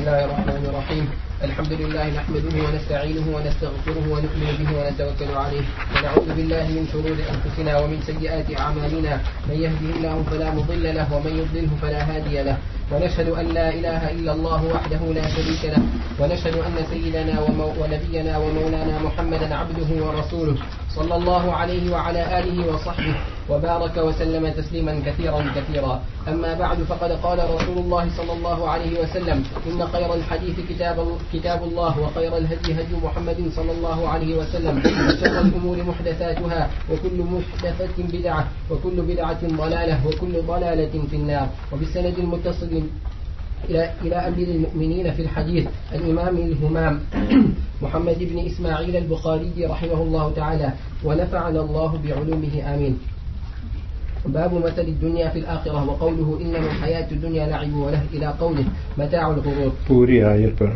الله الرحمن الرحيم. الحمد لله نحمده ونستعينه ونستغفره ونؤمن به ونتوكل عليه ونعوذ بالله من شرور أنفسنا ومن سيئات أعمالنا. من يهده الله فلا مضل له ومن يضلله فلا هادي له. ونشهد أن لا إله إلا الله وحده لا شريك له ونشهد أن سيدنا ونبينا ومولانا محمدا عبده ورسوله صلى الله عليه وعلى آله وصحبه وبارك وسلم تسليما كثيرا. أما بعد فقد قال رسول الله صلى الله عليه وسلم إن خير الحديث كتاب الله وخير الهدي هدي محمد صلى الله عليه وسلم وشر الأمور محدثاتها وكل محدثة بدعة وكل بدعة ضلالة وكل ضلالة في النار. وبالسند المتصل إلى أمير المؤمنين في الحديث الإمام الهمام محمد بن إسماعيل البخاري رحمه الله تعالى ونفعنا الله بعلومه آمين. باب مثل الدنيا في الآخرة وقوله إنما الحياة الدنيا لعب وله إلى قوله متاع الغرور. پوری آیت پر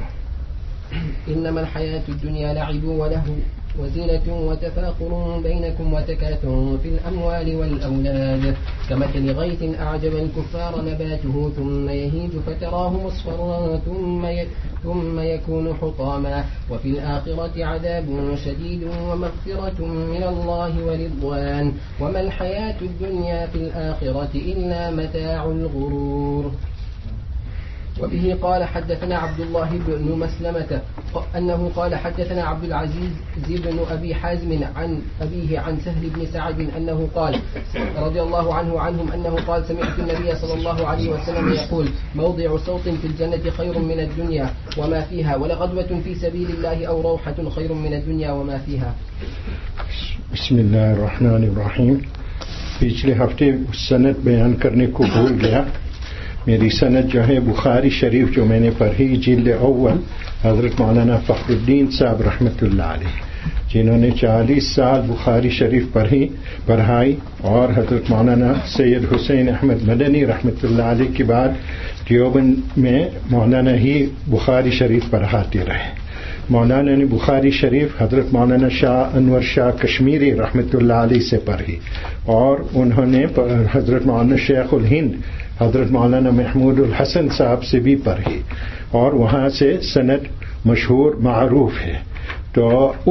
إنما الحياة الدنيا لعب وله وزينة وتفاخر بينكم وتكاثر في الأموال والأولاد كمثل غيث أعجب الكفار نباته ثم يهيج فتراه مصفرا ثم يكون حطاما وفي الآخرة عذاب شديد ومغفرة من الله ورضوان وما الحياة الدنيا في الآخرة إلا متاع الغرور. وبه قال حدثنا عبد الله بن مسلمة أنه قال حدثنا عبد العزيز بن أبي حازم عن أبيه عن سهل بن سعد أنه قال رضي الله عنهم أنه قال سمعت النبي صلى الله عليه وسلم يقول موضع صوت في الجنة خير من الدنيا وما فيها ولغدوة في سبيل الله أو روحة خير من الدنيا وما فيها. بسم اللہ الرحمن الرحیم. پچھلے ہفتے سند بیان کرنے کو بھول گیا. میری سند جو ہے بخاری شریف جو میں نے پڑھی جلد اول حضرت مولانا فخر الدین صاحب رحمۃ اللہ علیہ جنہوں نے 40 سال بخاری شریف پڑھائی اور حضرت مولانا سید حسین احمد مدنی رحمۃ اللہ علیہ کے بعد دیوبند میں مولانا ہی بخاری شریف پڑھاتے رہے. مولانا نے بخاری شریف حضرت مولانا شاہ انور شاہ کشمیری رحمۃ اللہ علیہ سے پڑھی اور انہوں نے حضرت مولانا شیخ الہند حضرت مولانا محمود الحسن صاحب سے بھی پڑھی اور وہاں سے سند مشہور معروف ہے. تو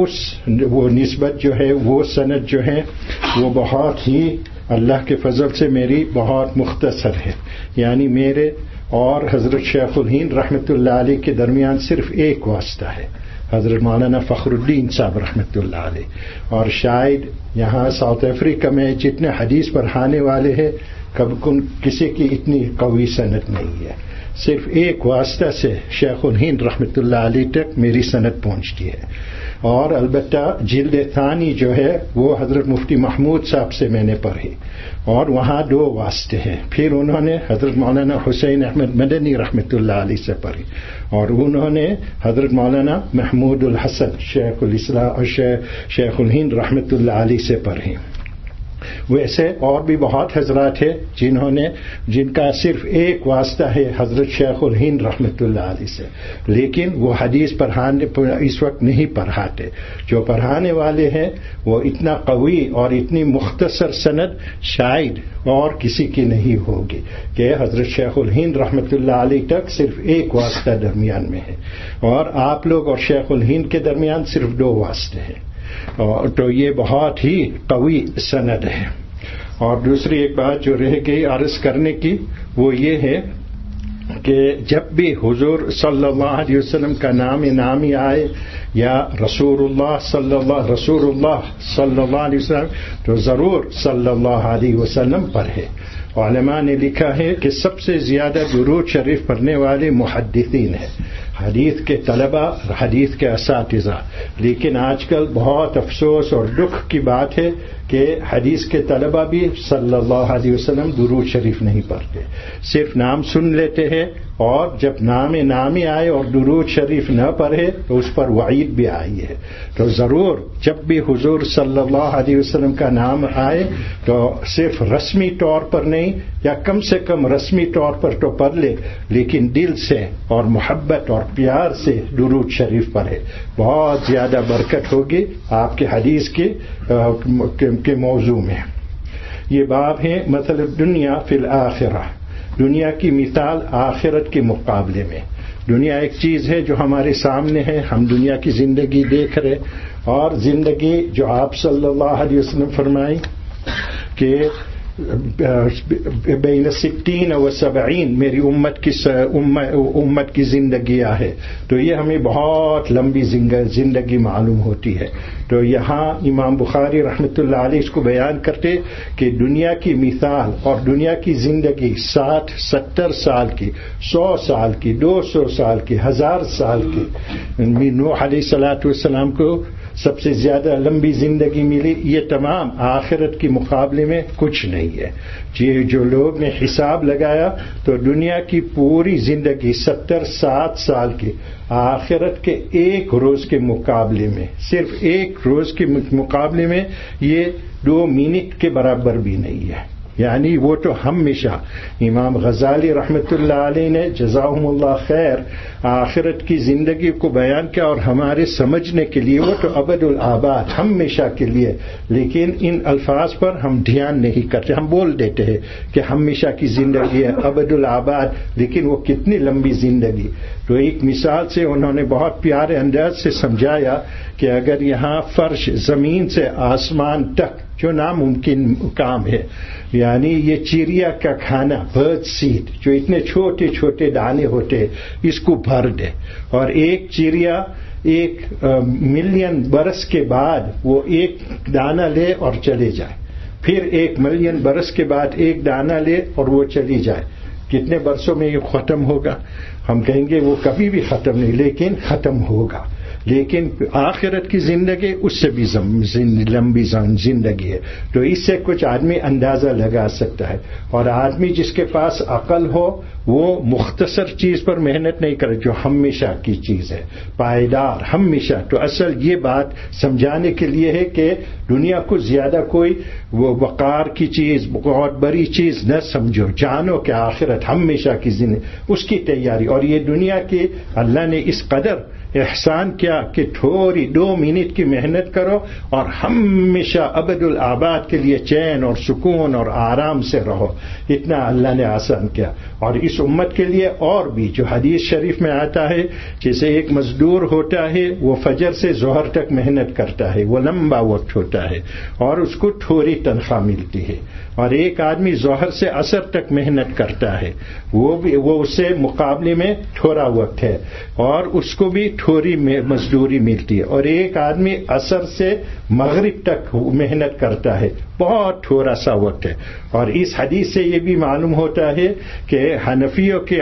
وہ نسبت جو ہے وہ سند جو ہے وہ بہت ہی اللہ کے فضل سے میری بہت مختصر ہے. یعنی میرے اور حضرت شیخ الہند رحمۃ اللہ علیہ کے درمیان صرف ایک واسطہ ہے حضرت مولانا فخر الدین صاحب رحمۃ اللہ علیہ. اور شاید یہاں ساؤتھ افریقہ میں جتنے حدیث پڑھانے والے ہیں کسی کی اتنی قوی سند نہیں ہے. صرف ایک واسطہ سے شیخ الہند رحمۃ اللہ علیہ تک میری سند پہنچتی ہے. اور البتہ جلد ثانی جو ہے وہ حضرت مفتی محمود صاحب سے میں نے پڑھی اور وہاں 2 واسطے ہیں. پھر انہوں نے حضرت مولانا حسین احمد مدنی رحمۃ اللہ علیہ سے پڑھی اور انہوں نے حضرت مولانا محمود الحسن شیخ الاسلام اور شیخ الہند رحمۃ اللہ علیہ سے پڑھی. ویسے اور بھی بہت حضرات ہیں جن کا صرف ایک واسطہ ہے حضرت شیخ الہند رحمۃ اللہ علیہ سے، لیکن وہ حدیث پڑھانے اس وقت نہیں پڑھاتے. جو پڑھانے والے ہیں وہ اتنا قوی اور اتنی مختصر سند شاید اور کسی کی نہیں ہوگی کہ حضرت شیخ الہند رحمۃ اللہ علیہ تک صرف ایک واسطہ درمیان میں ہے اور آپ لوگ اور شیخ الہند کے درمیان صرف 2 واسطے ہیں. تو یہ بہت ہی قوی سند ہے. اور دوسری ایک بات جو رہ گئی عرض کرنے کی وہ یہ ہے کہ جب بھی حضور صلی اللہ علیہ وسلم کا نامی آئے یا رسول اللہ صلی اللہ علیہ وسلم تو ضرور صلی اللہ علیہ وسلم پڑھے. علماء نے لکھا ہے کہ سب سے زیادہ درود شریف پڑھنے والے محدثین ہیں، حدیث کے طلبہ، حدیث کے اساتذہ. لیکن آج کل بہت افسوس اور دکھ کی بات ہے کہ حدیث کے طلبہ بھی صلی اللہ علیہ وسلم درود شریف نہیں پڑھتے، صرف نام سن لیتے ہیں اور جب نامی آئے اور درود شریف نہ پڑھے تو اس پر وعید بھی آئی ہے. تو ضرور جب بھی حضور صلی اللہ علیہ وسلم کا نام آئے تو صرف رسمی طور پر نہیں یا کم سے کم رسمی طور پر تو پڑھ لے لیکن دل سے اور محبت اور پیار سے درود شریف پڑھے. بہت زیادہ برکت ہوگی آپ کے حدیث کے موضوع میں. یہ باب ہے مثل الدنیا فی الآخرہ، دنیا کی مثال آخرت کے مقابلے میں. دنیا ایک چیز ہے جو ہمارے سامنے ہے، ہم دنیا کی زندگی دیکھ رہے، اور زندگی جو آپ صلی اللہ علیہ وسلم فرمائی کہ بین 60 و 70 میری امت کی زندگیاں ہے، تو یہ ہمیں بہت لمبی زندگی معلوم ہوتی ہے. تو یہاں امام بخاری رحمۃ اللہ علیہ اس کو بیان کرتے کہ دنیا کی مثال اور دنیا کی زندگی 60-70 سال کی، 100 سال کی، 200 سال کی، 1000 سال کی. نوح علیہ الصلوۃ والسلام کو سب سے زیادہ لمبی زندگی ملی، یہ تمام آخرت کے مقابلے میں کچھ نہیں ہے. جو لوگ نے حساب لگایا تو دنیا کی پوری زندگی 70-60 سال کی، آخرت کے ایک روز کے مقابلے میں، صرف ایک روز کے مقابلے میں یہ 2 منٹ کے برابر بھی نہیں ہے. یعنی وہ تو ہمیشہ امام غزالی رحمۃ اللہ علیہ نے جزاہم اللہ خیر آخرت کی زندگی کو بیان کیا، اور ہمارے سمجھنے کے لیے وہ تو ابد الآباد ہمیشہ کے لیے، لیکن ان الفاظ پر ہم دھیان نہیں کرتے. ہم بول دیتے ہیں کہ ہمیشہ کی زندگی ہے، ابد الآباد، لیکن وہ کتنی لمبی زندگی. تو ایک مثال سے انہوں نے بہت پیارے انداز سے سمجھایا کہ اگر یہاں فرش زمین سے آسمان تک جو ناممکن کام ہے، یعنی یہ چڑیا کا کھانا، برڈ سیڈ، جو اتنے چھوٹے چھوٹے دانے ہوتے، اس کو بھر دے، اور ایک چڑیا 1 ملین برس کے بعد وہ ایک دانہ لے اور چلے جائے، پھر 1 ملین برس کے بعد ایک دانہ لے اور وہ چلی جائے، کتنے برسوں میں یہ ختم ہوگا؟ ہم کہیں گے وہ کبھی بھی ختم نہیں، لیکن ختم ہوگا. لیکن آخرت کی زندگی اس سے بھی لمبی زندگی ہے. تو اس سے کچھ آدمی اندازہ لگا سکتا ہے. اور آدمی جس کے پاس عقل ہو وہ مختصر چیز پر محنت نہیں کرے جو ہمیشہ کی چیز ہے، پائیدار ہمیشہ. تو اصل یہ بات سمجھانے کے لیے ہے کہ دنیا کو زیادہ کوئی وہ وقار کی چیز، بہت بڑی چیز نہ سمجھو، جانو کہ آخرت ہمیشہ کی زندگی، اس کی تیاری. اور یہ دنیا کی اللہ نے اس قدر احسان کیا کہ تھوڑی 2 منٹ کی محنت کرو اور ہمیشہ ابد الآباد کے لیے چین اور سکون اور آرام سے رہو. اتنا اللہ نے آسان کیا. اور اس امت کے لیے اور بھی جو حدیث شریف میں آتا ہے، جیسے ایک مزدور ہوتا ہے وہ فجر سے ظہر تک محنت کرتا ہے، وہ لمبا وقت ہوتا ہے اور اس کو تھوڑی تنخواہ ملتی ہے. اور ایک آدمی ظہر سے عصر تک محنت کرتا ہے، وہ اس سے مقابلے میں تھوڑا وقت ہے اور اس کو بھی تھوڑی مزدوری ملتی ہے. اور ایک آدمی عصر سے مغرب تک محنت کرتا ہے، بہت تھوڑا سا وقت ہے. اور اس حدیث سے یہ بھی معلوم ہوتا ہے کہ حنفیوں کے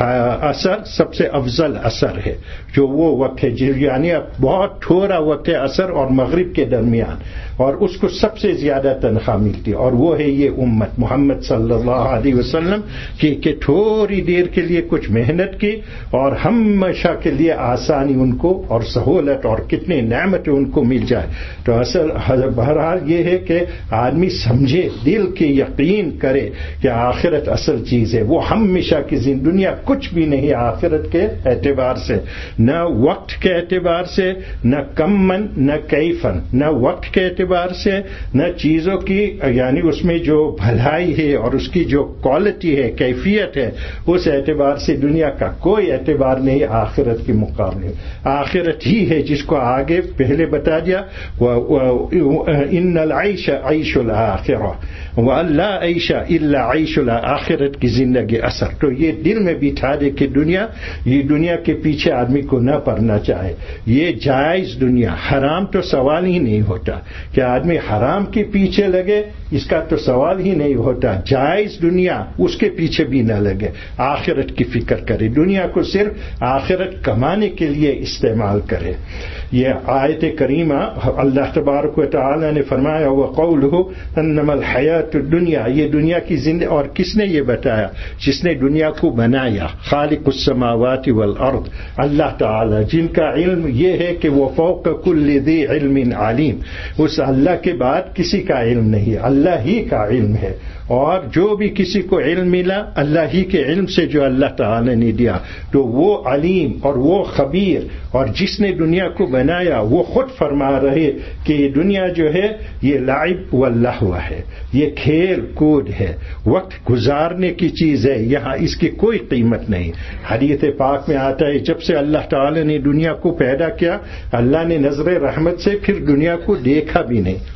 عصر سب سے افضل عصر ہے، جو وہ وقت ہے یعنی بہت تھوڑا وقت ہے عصر اور مغرب کے درمیان، اور اس کو سب سے زیادہ تنخواہ ملتی ہے. اور وہ ہے یہ امت محمد صلی اللہ علیہ وسلم کہ تھوڑی دیر کے لیے کچھ محنت کی اور ہمیشہ کے لیے آسانی ان کو اور سہولت اور کتنی نعمتیں ان کو مل جائے. تو اصل بہرحال یہ ہے کہ آدمی سمجھے، دل کی یقین کرے کہ آخرت اصل چیز ہے. وہ ہمیشہ کی دنیا کچھ بھی نہیں آخرت کے اعتبار سے، نہ وقت کے اعتبار سے، نہ کمن نہ کیفن، نہ وقت کے اعتبار سے، نہ چیزوں کی یعنی اس میں جو بھلائی ہے اور اس کی جو کوالٹی ہے، کیفیت ہے، اس اعتبار سے دنیا کا کوئی اعتبار نہیں آخرت کے مقابلے. آخرت ہی ہے جس کو آگے پہلے بتا دیا، ان العیش عیش الآخرہ وَأَن لَا عَيْشَ إِلَّا عَيْشُ الْآخِرَةِ کی زندگی اثر. تو یہ دل میں بٹھا دے کہ یہ دنیا کے پیچھے آدمی کو نہ پڑنا چاہے. یہ جائز دنیا، حرام تو سوال ہی نہیں ہوتا کہ آدمی حرام کے پیچھے لگے، اس کا تو سوال ہی نہیں ہوتا. جائز دنیا اس کے پیچھے بھی نہ لگے، آخرت کی فکر کرے، دنیا کو صرف آخرت کمانے کے لیے استعمال کرے. یہ آیت کریمہ اللہ تبارک و تعالی نے فرمایا وَقَوْلُهُ أَنَّمَا الْحَيَاةُ الدُّنْيَا، یہ دنیا کی زندگی. اور کس نے یہ بتایا؟ جس نے دنیا کو بنایا، خالق السماوات والارض، اللہ تعالی، جن کا علم یہ ہے کہ وہ فوق کل ذی علم علیم. اس اللہ کے بعد کسی کا علم نہیں، اللہ ہی کا علم ہے. اور جو بھی کسی کو علم ملا اللہ ہی کے علم سے جو اللہ تعالی نے دیا، تو وہ علیم اور وہ خبیر، اور جس نے دنیا کو بنایا وہ خود فرما رہے کہ یہ دنیا جو ہے یہ لعب و لہو ہے، یہ کھیل کود ہے، وقت گزارنے کی چیز ہے، یہاں اس کی کوئی قیمت نہیں۔ حدیث پاک میں آتا ہے جب سے اللہ تعالی نے دنیا کو پیدا کیا اللہ نے نظر رحمت سے پھر دنیا کو دیکھا بھی نہیں۔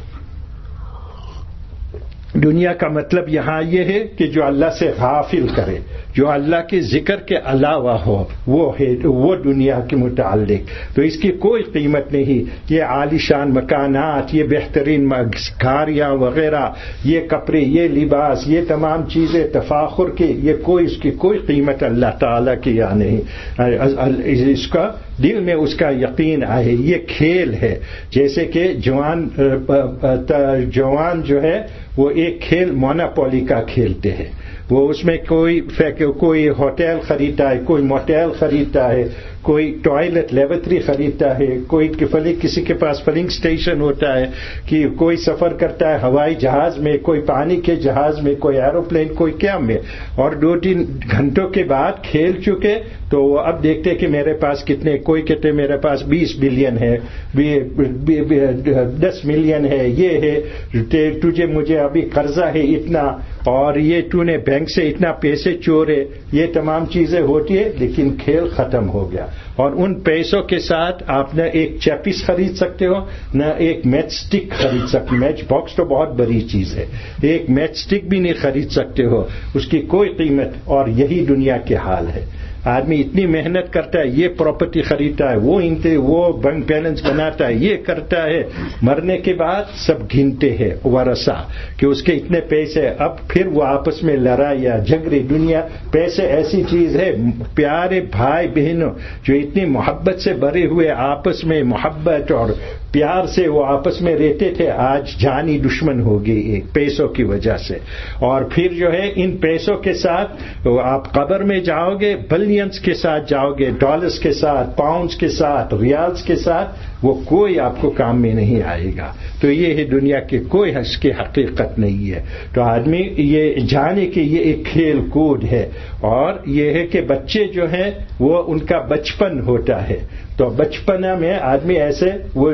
دنیا کا مطلب یہاں یہ ہے کہ جو اللہ سے غافل کرے، جو اللہ کے ذکر کے علاوہ ہو، وہ دنیا کے متعلق تو اس کی کوئی قیمت نہیں۔ یہ عالیشان مکانات، یہ بہترین گاڑیاں وغیرہ، یہ کپڑے، یہ لباس، یہ تمام چیزیں تفاخر کی، اس کی کوئی قیمت اللہ تعالیٰ کی یہاں نہیں۔ اس کا دل میں اس کا یقین آئے یہ کھیل ہے، جیسے کہ جوان جو ہے وہ ایک کھیل مونوپولی کا کھیلتے ہیں، وہ اس میں کوئی ہوٹل خریدتا ہے، کوئی موٹیل خریدتا ہے، کوئی ٹوائلٹ لیبورٹری خریدتا ہے، کوئی کسی کے پاس فلنگ اسٹیشن ہوتا ہے، کہ کوئی سفر کرتا ہے ہوائی جہاز میں، کوئی پانی کے جہاز میں، کوئی ایروپلین، کوئی کیا میں، اور 2-3 گھنٹوں کے بعد کھیل چکے تو وہ اب دیکھتے کہ میرے پاس کتنے، کوئی کہتے میرے پاس 20 بلین ہے، 10 ملین ہے، یہ ہے، تجھے مجھے ابھی قرضہ ہے اتنا، اور یہ تو نے بینک سے اتنا پیسے چورے، یہ تمام چیزیں ہوتی ہے، لیکن کھیل ختم ہو گیا۔ اور ان پیسوں کے ساتھ آپ نہ ایک چیپس خرید سکتے ہو، نہ ایک میچ سٹک خرید سکتے، میچ باکس تو بہت بڑی چیز ہے، ایک میچ سٹک بھی نہیں خرید سکتے ہو، اس کی کوئی قیمت۔ اور یہی دنیا کے حال ہے، آدمی اتنی محنت کرتا ہے، یہ پراپرٹی خریدتا ہے، وہ بینک بیلنس بناتا ہے، یہ کرتا ہے، مرنے کے بعد سب گنتے ہیں ورثہ کہ اس کے اتنے پیسے، اب پھر وہ آپس میں لڑائیاں جھگڑے۔ دنیا پیسے ایسی چیز ہے، پیارے بھائی بہنوں جو اتنی محبت سے بھرے ہوئے آپس میں محبت اور پیار سے وہ آپس میں رہتے تھے، آج جانی دشمن ہو گئی ایک پیسوں کی وجہ سے۔ اور پھر جو ہے ان پیسوں کے ساتھ آپ قبر میں جاؤ گے، بلینز کے ساتھ جاؤ گے، ڈالرز کے ساتھ، پاؤنڈز کے ساتھ، ریالز کے ساتھ، وہ کوئی آپ کو کام میں نہیں آئے گا۔ تو یہ ہے دنیا کی کوئی اس کی حقیقت نہیں ہے۔ تو آدمی یہ جانے کہ یہ ایک کھیل کود ہے، اور یہ ہے کہ بچے جو ہیں وہ ان کا بچپن ہوتا ہے، تو بچپنا میں آدمی ایسے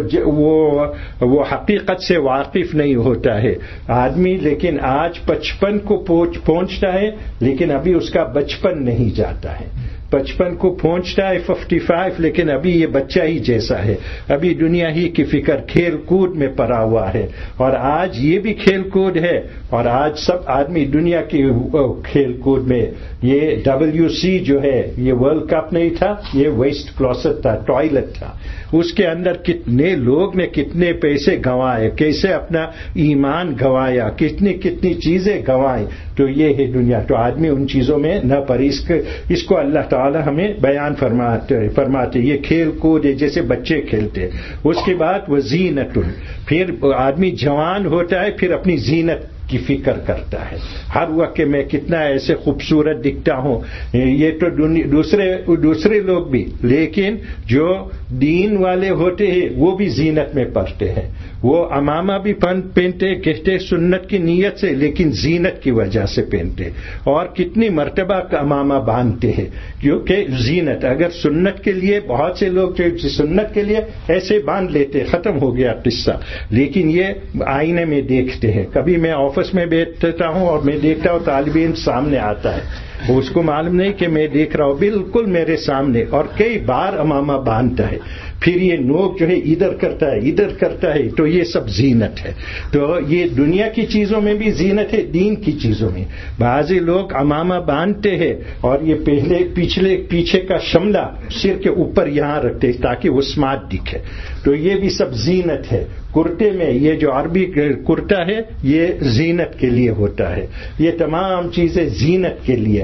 وہ حقیقت سے واقف نہیں ہوتا ہے آدمی، لیکن آج 55 کو پہنچتا ہے لیکن ابھی اس کا بچپن نہیں جاتا ہے، 55 کو پہنچتا ہے 55، لیکن ابھی یہ بچہ ہی جیسا ہے، ابھی دنیا ہی کی فکر کھیل کود میں پڑا ہوا ہے۔ اور آج یہ بھی کھیل کود ہے، اور آج سب آدمی دنیا کی کھیل کود میں، یہ WC جو ہے یہ ورلڈ کپ نہیں تھا، یہ ویسٹ کلوسٹ تھا، ٹوائلٹ تھا، اس کے اندر کتنے لوگ نے کتنے پیسے گنوائے، کیسے اپنا ایمان گنوایا، کتنی چیزیں گنوائیں۔ تو یہ ہے دنیا۔ تو آدمی ان چیزوں میں نہ پڑے، اس کو اللہ تعالی ہمیں بیان فرماتے یہ کھیل کود ہے جیسے بچے کھیلتے۔ اس کے بعد وہ زینت، پھر آدمی جوان ہوتا ہے، پھر اپنی زینت کی فکر کرتا ہے، ہر وقت میں کتنا ایسے خوبصورت دکھتا ہوں، یہ تو دوسرے لوگ بھی، لیکن جو دین والے ہوتے ہیں وہ بھی زینت میں پڑھتے ہیں، وہ امامہ بھی پہنتے، کہتے سنت کی نیت سے، لیکن زینت کی وجہ سے پہنتے، اور کتنی مرتبہ کا امامہ باندھتے ہیں، کیونکہ زینت۔ اگر سنت کے لیے بہت سے لوگ جو سنت کے لیے ایسے باندھ لیتے، ختم ہو گیا قصہ، لیکن یہ آئینے میں دیکھتے ہیں۔ کبھی میں آفس میں بیٹھتا ہوں اور میں دیکھتا ہوں طالب علم سامنے آتا ہے، اس کو معلوم نہیں کہ میں دیکھ رہا ہوں، بالکل میرے سامنے، اور کئی بار امامہ باندھتا ہے، پھر یہ نوک جو ہے ادھر کرتا ہے، تو یہ سب زینت ہے۔ تو یہ دنیا کی چیزوں میں بھی زینت ہے، دین کی چیزوں میں بعضی لوگ امامہ باندھتے ہیں اور یہ پیچھے کا شملہ سر کے اوپر یہاں رکھتے تاکہ وہ سمارٹ دکھے، تو یہ بھی سب زینت ہے۔ کرتے میں یہ جو عربی کرتا ہے یہ زینت کے لیے ہوتا ہے، یہ تمام چیزیں زینت کے لیے۔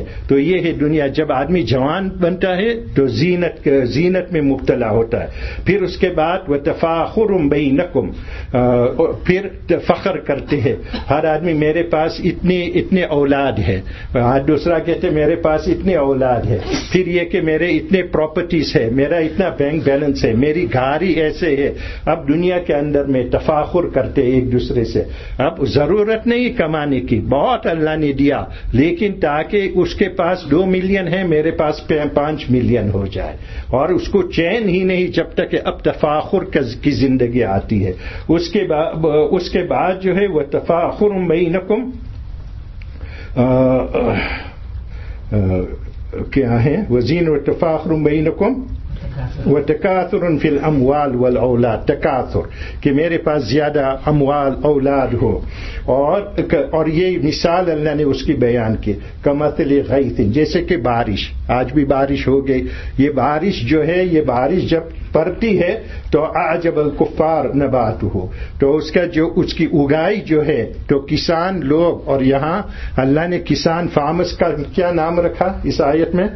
تو یہ ہے دنیا. جب آدمی جوان بنتا ہے تو زینت میں مبتلا ہوتا ہے. پھر اس کے بعد وتفاخر بینکم، پھر فخر کرتے ہیں ہر آدمی میرے پاس اتنے اولاد ہے، دوسرا کہتے میرے پاس اتنے اولاد ہے. پھر یہ کہ میرے اتنے پراپرٹیز ہے، میرا اتنا بینک بیلنس ہے، میری گاڑی ایسے ہے. اب دنیا کے اندر میں تفاخر کرتے ایک دوسرے سے. اب ضرورت نہیں کمانے کی، بہت اللہ نے دیا، لیکن تاکہ اس کے پاس 2 ملین ہے، میرے پاس 5 ملین ہو جائے، اور اس کو چین ہی نہیں جب تک کہ اب تفاخر کی زندگی آتی ہے. اس کے بعد جو ہے وہ تفاخر بینکم کیا ہے، وزین و تفاخر بینکم وتکاثر فی الاموال والاولاد. تکاثر کہ میرے پاس زیادہ اموال اولاد ہو، اور یہ مثال اللہ نے اس کی بیان کی کمثل غیث، جیسے کہ بارش. آج بھی بارش ہو گئی. یہ بارش جو ہے، یہ بارش جب پڑتی ہے تو اعجب الکفار نباتہ، تو اس کی اگائی جو ہے تو کسان لوگ، اور یہاں اللہ نے کسان فارمرز کا کیا نام رکھا اس آیت میں؟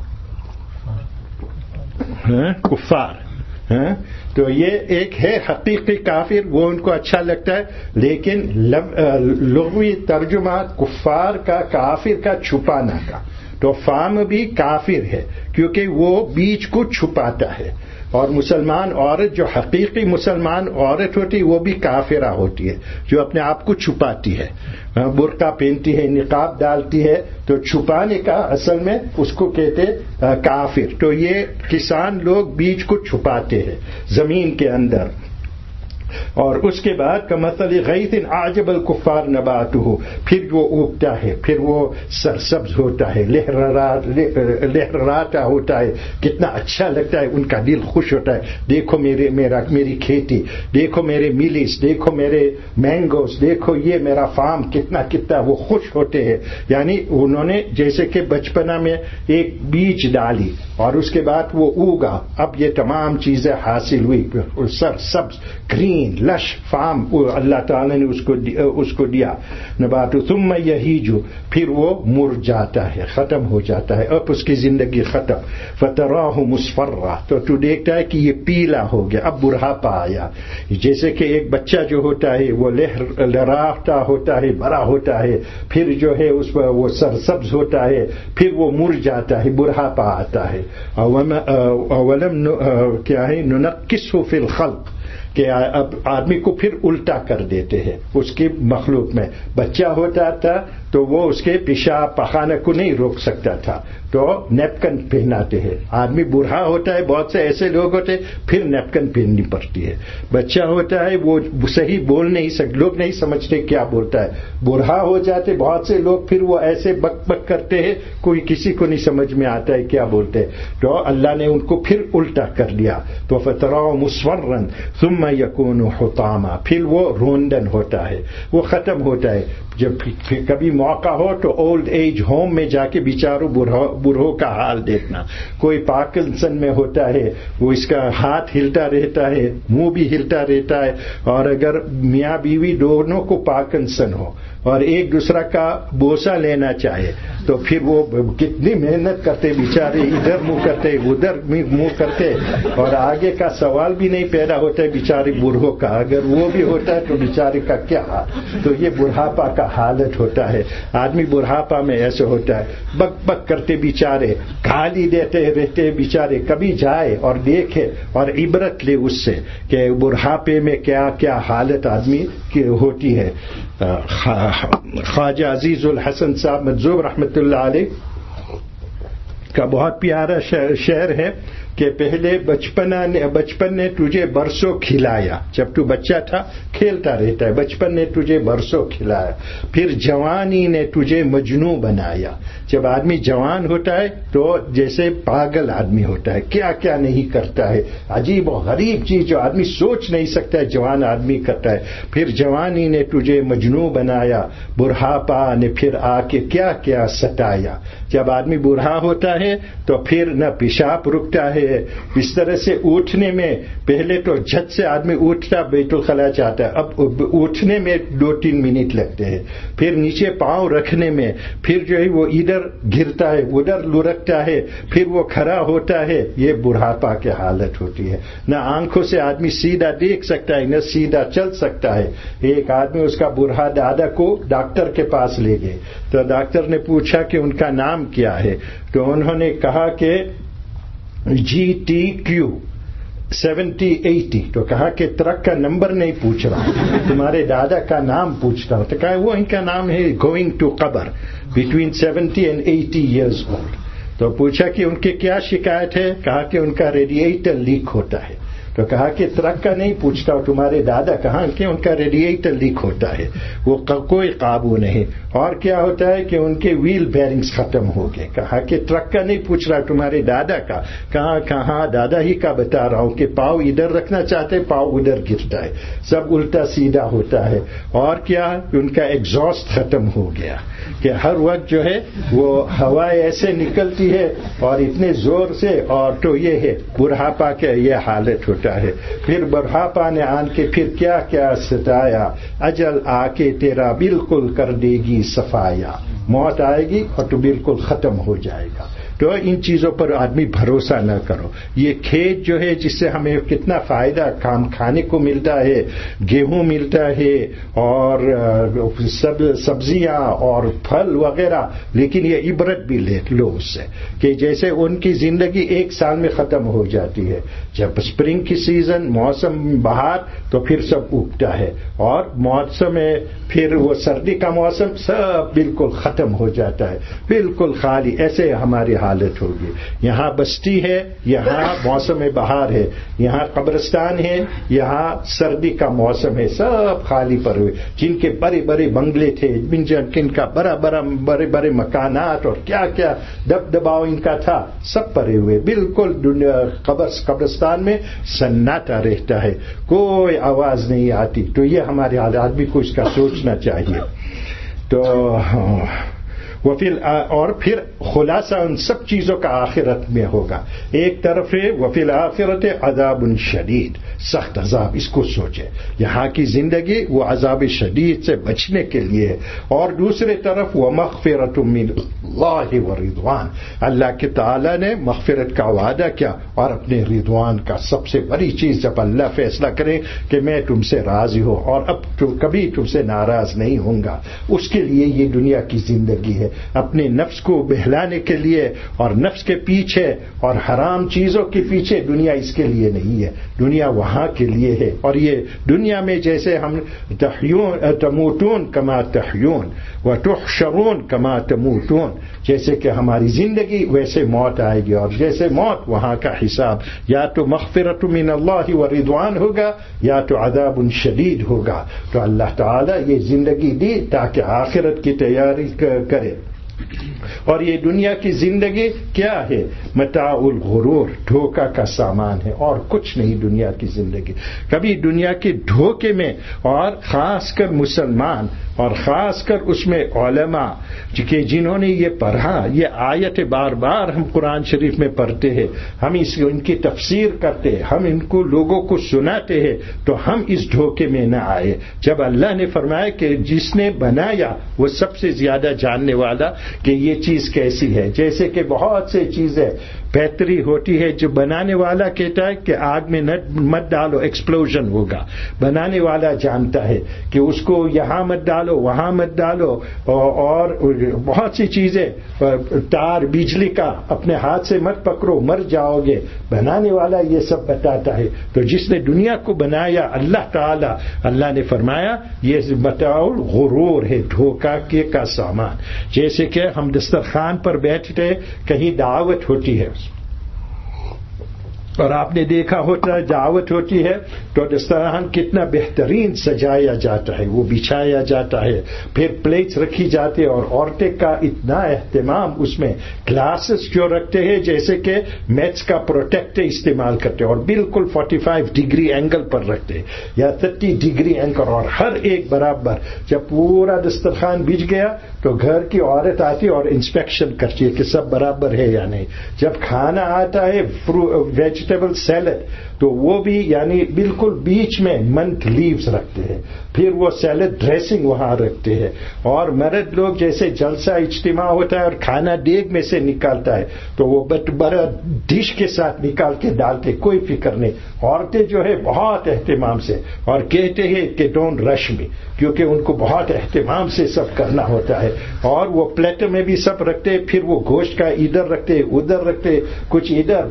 کفار. تو یہ ایک ہے حقیقی کافر، وہ ان کو اچھا لگتا ہے، لیکن لغوی ترجمہ کفار کا، کافر کا چھپانا کا. تو فارم بھی کافر ہے کیونکہ وہ بیج کو چھپاتا ہے. اور مسلمان عورت جو حقیقی مسلمان عورت ہوتی ہے وہ بھی کافرہ ہوتی ہے، جو اپنے آپ کو چھپاتی ہے، برقع پہنتی ہے، نقاب ڈالتی ہے، تو چھپانے کا اصل میں اس کو کہتے کافر. تو یہ کسان لوگ بیج کو چھپاتے ہیں زمین کے اندر. اور اس کے بعد کمثل غیث اعجب الکفار نباتہ، پھر وہ اگتا ہے، پھر وہ سرسبز ہوتا ہے، لہراتا ہوتا ہے، کتنا اچھا لگتا ہے، ان کا دل خوش ہوتا ہے. دیکھو میری کھیتی، دیکھو میرے میلیز، دیکھو میرے مینگوز، دیکھو یہ میرا فارم، کتنا وہ خوش ہوتے ہیں. یعنی انہوں نے جیسے کہ بچپنا میں ایک بیج ڈالی اور اس کے بعد وہ اگا، اب یہ تمام چیزیں حاصل ہوئی، سرسبز گرین لش فارم اللہ تعالی نے اس کو دیا. نبات ثم یہیج، پھر وہ مر جاتا ہے، ختم ہو جاتا ہے، اب اس کی زندگی ختم. فتراہ مصفرا، تو دیکھتا ہے کہ یہ پیلا ہو گیا، اب بڑھاپا آیا. جیسے کہ ایک بچہ جو ہوتا ہے وہ لہراتا ہوتا ہے، بڑا ہوتا ہے، پھر جو ہے اس پر وہ سرسبز ہوتا ہے، پھر وہ مر جاتا ہے، بڑھاپا آتا ہے. اولم کیا ہے ننقصہ فی الخلق، کہ اب آدمی کو پھر الٹا کر دیتے ہیں اس کی مخلوق میں. بچہ ہوتا تھا تو وہ اس کے پیشاب پخانہ کو نہیں روک سکتا تھا تو نیپکن پہناتے ہیں. آدمی بوڑھا ہوتا ہے، بہت سے ایسے لوگ ہوتے ہیں پھر نیپکن پہننی پڑتی ہے. بچہ ہوتا ہے وہ صحیح بول نہیں سکتے، لوگ نہیں سمجھتے کیا بولتا ہے. بوڑھا ہو جاتے بہت سے لوگ، پھر وہ ایسے بک بک کرتے ہیں، کوئی کسی کو نہیں سمجھ میں آتا ہے کیا بولتے ہیں. تو اللہ نے ان کو پھر الٹا کر لیا. تو فتراہ مصفرا ثم یکون حطاما، پھر وہ روندن ہوتا ہے، وہ ختم ہوتا ہے. جب کبھی موقع ہو تو اولڈ ایج ہوم میں جا کے بیچاروں بوڑھوں کا حال دیکھنا. کوئی پارکنسن میں ہوتا ہے، وہ اس کا ہاتھ ہلتا رہتا ہے، منہ بھی ہلتا رہتا ہے. اور اگر میاں بیوی دونوں کو پارکنسن ہو اور ایک دوسرا کا بوسہ لینا چاہے تو پھر وہ کتنی محنت کرتے بیچارے، ادھر منہ کرتے ادھر منہ کرتے، اور آگے کا سوال بھی نہیں پیدا ہوتا ہے بیچارے بوڑھوں کا. اگر وہ بھی ہوتا ہے تو بیچارے کا کیا حال. تو یہ بڑھاپا کا حالت ہوتا ہے. آدمی بڑھاپا میں ایسے ہوتا ہے، بک بک کرتے بیچارے، گالی دیتے رہتے بیچارے. کبھی جائے اور دیکھے اور عبرت لے اس سے کہ بڑھاپے میں کیا کیا حالت آدمی کی ہوتی ہے. خواجہ عزیز الحسن صاحب مجذوب رحمۃ اللہ علیہ کا بہت پیارا شعر ہے کہ پہلے بچپن نے تجھے برسوں کھلایا. جب تو بچہ تھا کھیلتا رہتا ہے، بچپن نے تجھے برسوں کھلایا. پھر جوانی نے تجھے مجنوں بنایا. جب آدمی جوان ہوتا ہے تو جیسے پاگل آدمی ہوتا ہے، کیا کیا نہیں کرتا ہے، عجیب و غریب چیز جو آدمی سوچ نہیں سکتا ہے جوان آدمی کرتا ہے. پھر جوانی نے تجھے مجنوں بنایا، بڑھاپا نے پھر آ کے کیا کیا ستایا. جب آدمی بوڑھا ہوتا ہے تو پھر نہ پیشاب رکتا ہے، ہے. اس طرح سے اٹھنے میں پہلے تو جھٹ سے آدمی اٹھتا بیت الخلا چاہتا ہے, اب اٹھنے میں 2-3 منٹ لگتے ہیں, پھر نیچے پاؤں رکھنے میں, پھر جو ہے وہ ادھر گرتا ہے ادھر لڑکتا ہے, پھر وہ کھڑا ہوتا ہے. یہ بڑھاپا کی حالت ہوتی ہے. نہ آنکھوں سے آدمی سیدھا دیکھ سکتا ہے نہ سیدھا چل سکتا ہے. ایک آدمی اس کا بوڑھا دادا کو ڈاکٹر کے پاس لے گئے تو ڈاکٹر نے پوچھا کہ ان کا نام کیا ہے, تو انہوں نے کہا کہ GTQ 7080. تو کہا کہ ٹرک کا نمبر نہیں پوچھ رہا, تمہارے دادا کا نام پوچھتا ہوں. تو کہا وہ ان کا نام ہے گوئنگ ٹو قبر بٹوین 70 and 80 years old. تو پوچھا کہ ان کی کیا شکایت ہے, کہا کہ ان کا ریڈیٹر لیک ہوتا ہے. تو کہا کہ ٹرک کا نہیں پوچھتا ہوں, تمہارے دادا کہاں کہ ان کا ریڈیٹر لیک ہوتا ہے, وہ کوئی قابو نہیں. اور کیا ہوتا ہے کہ ان کے ویل بیرنگز ختم ہو گئے. کہا کہ ٹرک کا نہیں پوچھ رہا تمہارے دادا کا, کہاں دادا ہی کا بتا رہا ہوں کہ پاؤں ادھر رکھنا چاہتے پاؤں ادھر گرتا ہے, سب الٹا سیدھا ہوتا ہے. اور کیا ان کا ایگزاسٹ ختم ہو گیا کہ ہر وقت جو ہے وہ ہوائیں ایسے نکلتی ہے اور اتنے زور سے. اور تو یہ ہے بڑھاپا کا یہ حالت ہوتا ہے. پھر بڑھاپا نے آن کے پھر کیا کیا ستایا, اجل آ کے تیرا بالکل کر دے گی صفایا. موت آئے گی اور تو بالکل ختم ہو جائے گا. تو ان چیزوں پر آدمی بھروسہ نہ کرو. یہ کھیت جو ہے جس سے ہمیں کتنا فائدہ کھانے کو ملتا ہے, گیہوں ملتا ہے اور سبزیاں اور پھل وغیرہ, لیکن یہ عبرت بھی لو اس سے کہ جیسے ان کی زندگی 1 سال میں ختم ہو جاتی ہے. جب اسپرنگ کی سیزن موسم بہار تو پھر سب اگتا ہے, اور موسم میں پھر وہ سردی کا موسم سب بالکل ختم ہو جاتا ہے, بالکل خالی. ایسے ہماری حالت ہوگی. یہاں بستی ہے, یہاں موسم بہار ہے, یہاں قبرستان ہے, یہاں سردی کا موسم ہے, سب خالی پڑے ہوئے. جن کے بڑے بڑے بنگلے تھے, جن کا بڑے بڑے مکانات اور کیا کیا دبدباؤ ان کا تھا, سب پڑے ہوئے. بالکل قبرستان میں سناٹا رہتا ہے, کوئی آواز نہیں آتی. تو یہ ہمارے آدمی کو اس کا سوچنا چاہیے. تو اور پھر خلاصہ ان سب چیزوں کا آخرت میں ہوگا. ایک طرف ہے وفی الآخرت عذاب شدید, سخت عذاب. اس کو سوچے, یہاں کی زندگی وہ عذاب شدید سے بچنے کے لیے ہے. اور دوسرے طرف وہ مغفرت من اللہ و رضوان, اللہ کے تعالی نے مغفرت کا وعدہ کیا اور اپنے رضوان کا. سب سے بڑی چیز جب اللہ فیصلہ کرے کہ میں تم سے راضی ہوں اور اب تو کبھی تم سے ناراض نہیں ہوں گا, اس کے لیے یہ دنیا کی زندگی ہے. اپنے نفس کو بہلانے کے لیے اور نفس کے پیچھے اور حرام چیزوں کے پیچھے دنیا اس کے لیے نہیں ہے, دنیا وہاں کے لیے ہے. اور یہ دنیا میں جیسے ہم تموتون کما تحیون و تحشرون کما تموتون, جیسے کہ ہماری زندگی ویسے موت آئے گی, اور جیسے موت وہاں کا حساب یا تو مغفرت من اللہ و رضوان ہوگا یا تو عذاب شدید ہوگا. تو اللہ تعالیٰ یہ زندگی دی تاکہ آخرت کی تیاری کرے. اور یہ دنیا کی زندگی کیا ہے؟ متاع الغرور, دھوکہ کا سامان ہے, اور کچھ نہیں. دنیا کی زندگی کبھی دنیا کے دھوکے میں, اور خاص کر مسلمان اور خاص کر اس میں علماء کہ جنہوں نے یہ پڑھا, یہ آیت بار بار ہم قرآن شریف میں پڑھتے ہیں, ہم ان کی تفسیر کرتے ہیں, ہم ان کو لوگوں کو سناتے ہیں, تو ہم اس دھوکے میں نہ آئے. جب اللہ نے فرمایا کہ جس نے بنایا وہ سب سے زیادہ جاننے والا کہ یہ چیز کیسی ہے. جیسے کہ بہت سے چیزیں بہتری ہوتی ہے, جو بنانے والا کہتا ہے کہ آگ میں مت ڈالو ایکسپلوژن ہوگا, بنانے والا جانتا ہے کہ اس کو یہاں مت ڈالو وہاں مت ڈالو, اور بہت سی چیزیں, تار بجلی کا اپنے ہاتھ سے مت پکڑو مر جاؤ گے, بنانے والا یہ سب بتاتا ہے. تو جس نے دنیا کو بنایا اللہ تعالی, اللہ نے فرمایا یہ متاع الغرور ہے, دھوکہ کا سامان. جیسے کہ ہم دسترخوان پر بیٹھتے, کہیں دعوت ہوتی ہے اور آپ نے دیکھا ہوتا ہے دعوت ہوتی ہے تو دسترخوان کتنا بہترین سجایا جاتا ہے، وہ بچھایا جاتا ہے، پھر پلیٹس رکھی جاتی ہے، اور عورتیں کا اتنا اہتمام اس میں، گلاسز جو رکھتے ہیں جیسے کہ میچ کا پروٹیکٹر استعمال کرتے ہیں، اور بالکل 45 ڈگری اینگل پر رکھتے ہیں یا 30 ڈگری اینگل، اور ہر ایک برابر. جب پورا دسترخوان بچھ گیا تو گھر کی عورت آتی اور انسپیکشن کرتی ہے کہ سب برابر ہے یا نہیں. جب کھانا آتا ہے ویجیٹیبل سیلڈ تو وہ بھی یعنی بالکل بیچ میں منٹ لیوز رکھتے ہیں، پھر وہ سیلڈ ڈریسنگ وہاں رکھتے ہیں. اور مرد لوگ جیسے جلسہ اجتماع ہوتا ہے اور کھانا دیگ میں سے نکالتا ہے تو وہ بڑا ڈش کے ساتھ نکال کے ڈالتے، کوئی فکر نہیں. عورتیں جو ہے بہت اہتمام سے، اور کہتے ہیں کہ ڈونٹ رش می، کیونکہ ان کو بہت اہتمام سے سب کرنا ہوتا ہے. اور وہ پلیٹ میں بھی سب رکھتے، پھر وہ گوشت کا ادھر رکھتے ادھر رکھتے کچھ ادھر،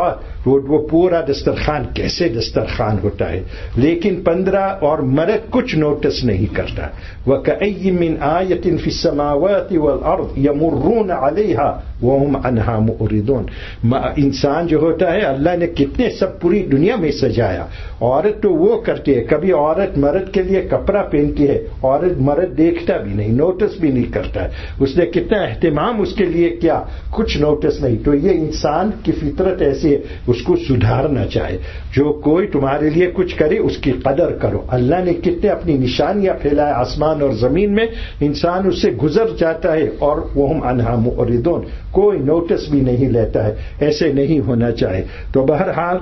وہ پورا دسترخوان کیسے دسترخوان ہوتا ہے. لیکن 15 اور مرد کچھ نوٹس نہیں کرتا. وَكَأَيٍّ مِّنْ آيَةٍ فِي السَّمَاوَاتِ وَالْأَرْضِ يَمُرُّونَ عَلَيْهَا وَهُمْ عَنْهَا مُعْرِضُونَ. انسان جو ہوتا ہے اللہ نے کتنے سب پوری دنیا میں سجایا. عورت تو وہ کرتی ہے، کبھی عورت مرد کے لیے کپڑا پہنتی ہے، عورت مرد دیکھتا بھی نہیں، نوٹس بھی نہیں کرتا ہے. اس نے کتنا اہتمام اس کے لیے کیا، کچھ نوٹس نہیں. تو یہ انسان کی فطرت ایسی ہے، اس کو سدھارنا چاہے. جو کوئی تمہارے لیے کچھ کرے اس کی قدر کرو. اللہ نے کتنے اپنی نشانیاں پھیلائے آسمان اور زمین میں، انسان اس سے گزر جاتا ہے اور وہم عنہا معرضون، کوئی نوٹس بھی نہیں لیتا ہے. ایسے نہیں ہونا چاہے. تو بہرحال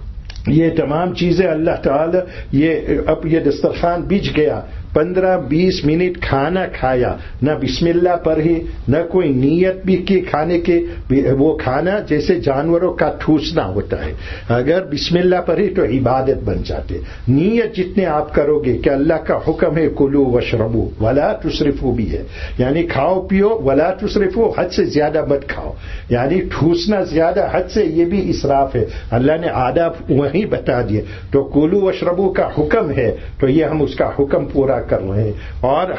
یہ تمام چیزیں اللہ تعالی، اب یہ دسترخوان بچھ گیا، 15-20 منٹ کھانا کھایا، نہ بسم اللہ پڑھی، نہ کوئی نیت بھی کی کھانے کی. وہ کھانا جیسے جانوروں کا ٹھوسنا ہوتا ہے، اگر بسم اللہ پڑھی تو عبادت بن جاتے. نیت جتنے آپ کرو گے کہ اللہ کا حکم ہے کلو وشربو ولا تسرفو بھی ہے، یعنی کھاؤ پیو ولا تسرفو، حد سے زیادہ مت کھاؤ، یعنی ٹھوسنا زیادہ حد سے یہ بھی اسراف ہے. اللہ نے آداب وہیں بتا دیے. تو کلو وشربو کا حکم ہے تو یہ ہم اس کا حکم پورا کر رہے ہیں. اور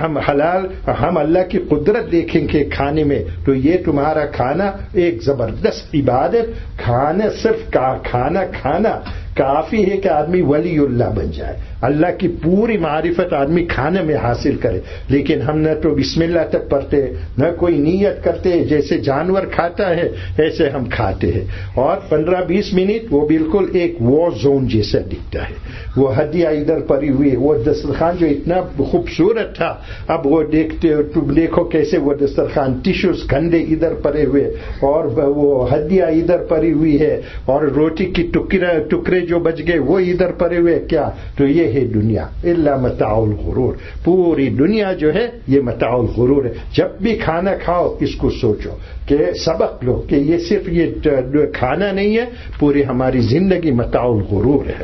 ہم اللہ کی قدرت دیکھیں گے کھانے میں، تو یہ تمہارا کھانا ایک زبردست عبادت. کھانا صرف کھانا کافی ہے کہ آدمی ولی اللہ بن جائے، اللہ کی پوری معرفت آدمی کھانے میں حاصل کرے. لیکن ہم نہ تو بسم اللہ تک پڑھتے، نہ کوئی نیت کرتے. جیسے جانور کھاتا ہے ایسے ہم کھاتے ہیں. اور 15-20 منٹ وہ بالکل ایک وار زون جیسا دکھتا ہے. وہ ہڈیاں ادھر پڑی ہوئی، وہ دسترخوان جو اتنا خوبصورت تھا، اب وہ دیکھو کیسے وہ دسترخوان، ٹیشوز گندے ادھر پڑے ہوئے، اور وہ ہڈیاں ادھر پڑی ہوئی ہے، اور روٹی کی ٹکڑے جو بچ گئے وہ ادھر پڑے ہوئے. کیا؟ تو یہ ہے دنیا. الا متاع الغرور، پوری دنیا جو ہے یہ متاع الغرور ہے. جب بھی کھانا کھاؤ اس کو سوچو کہ سبق لو کہ یہ صرف یہ کھانا نہیں ہے، پوری ہماری زندگی متاع الغرور ہے.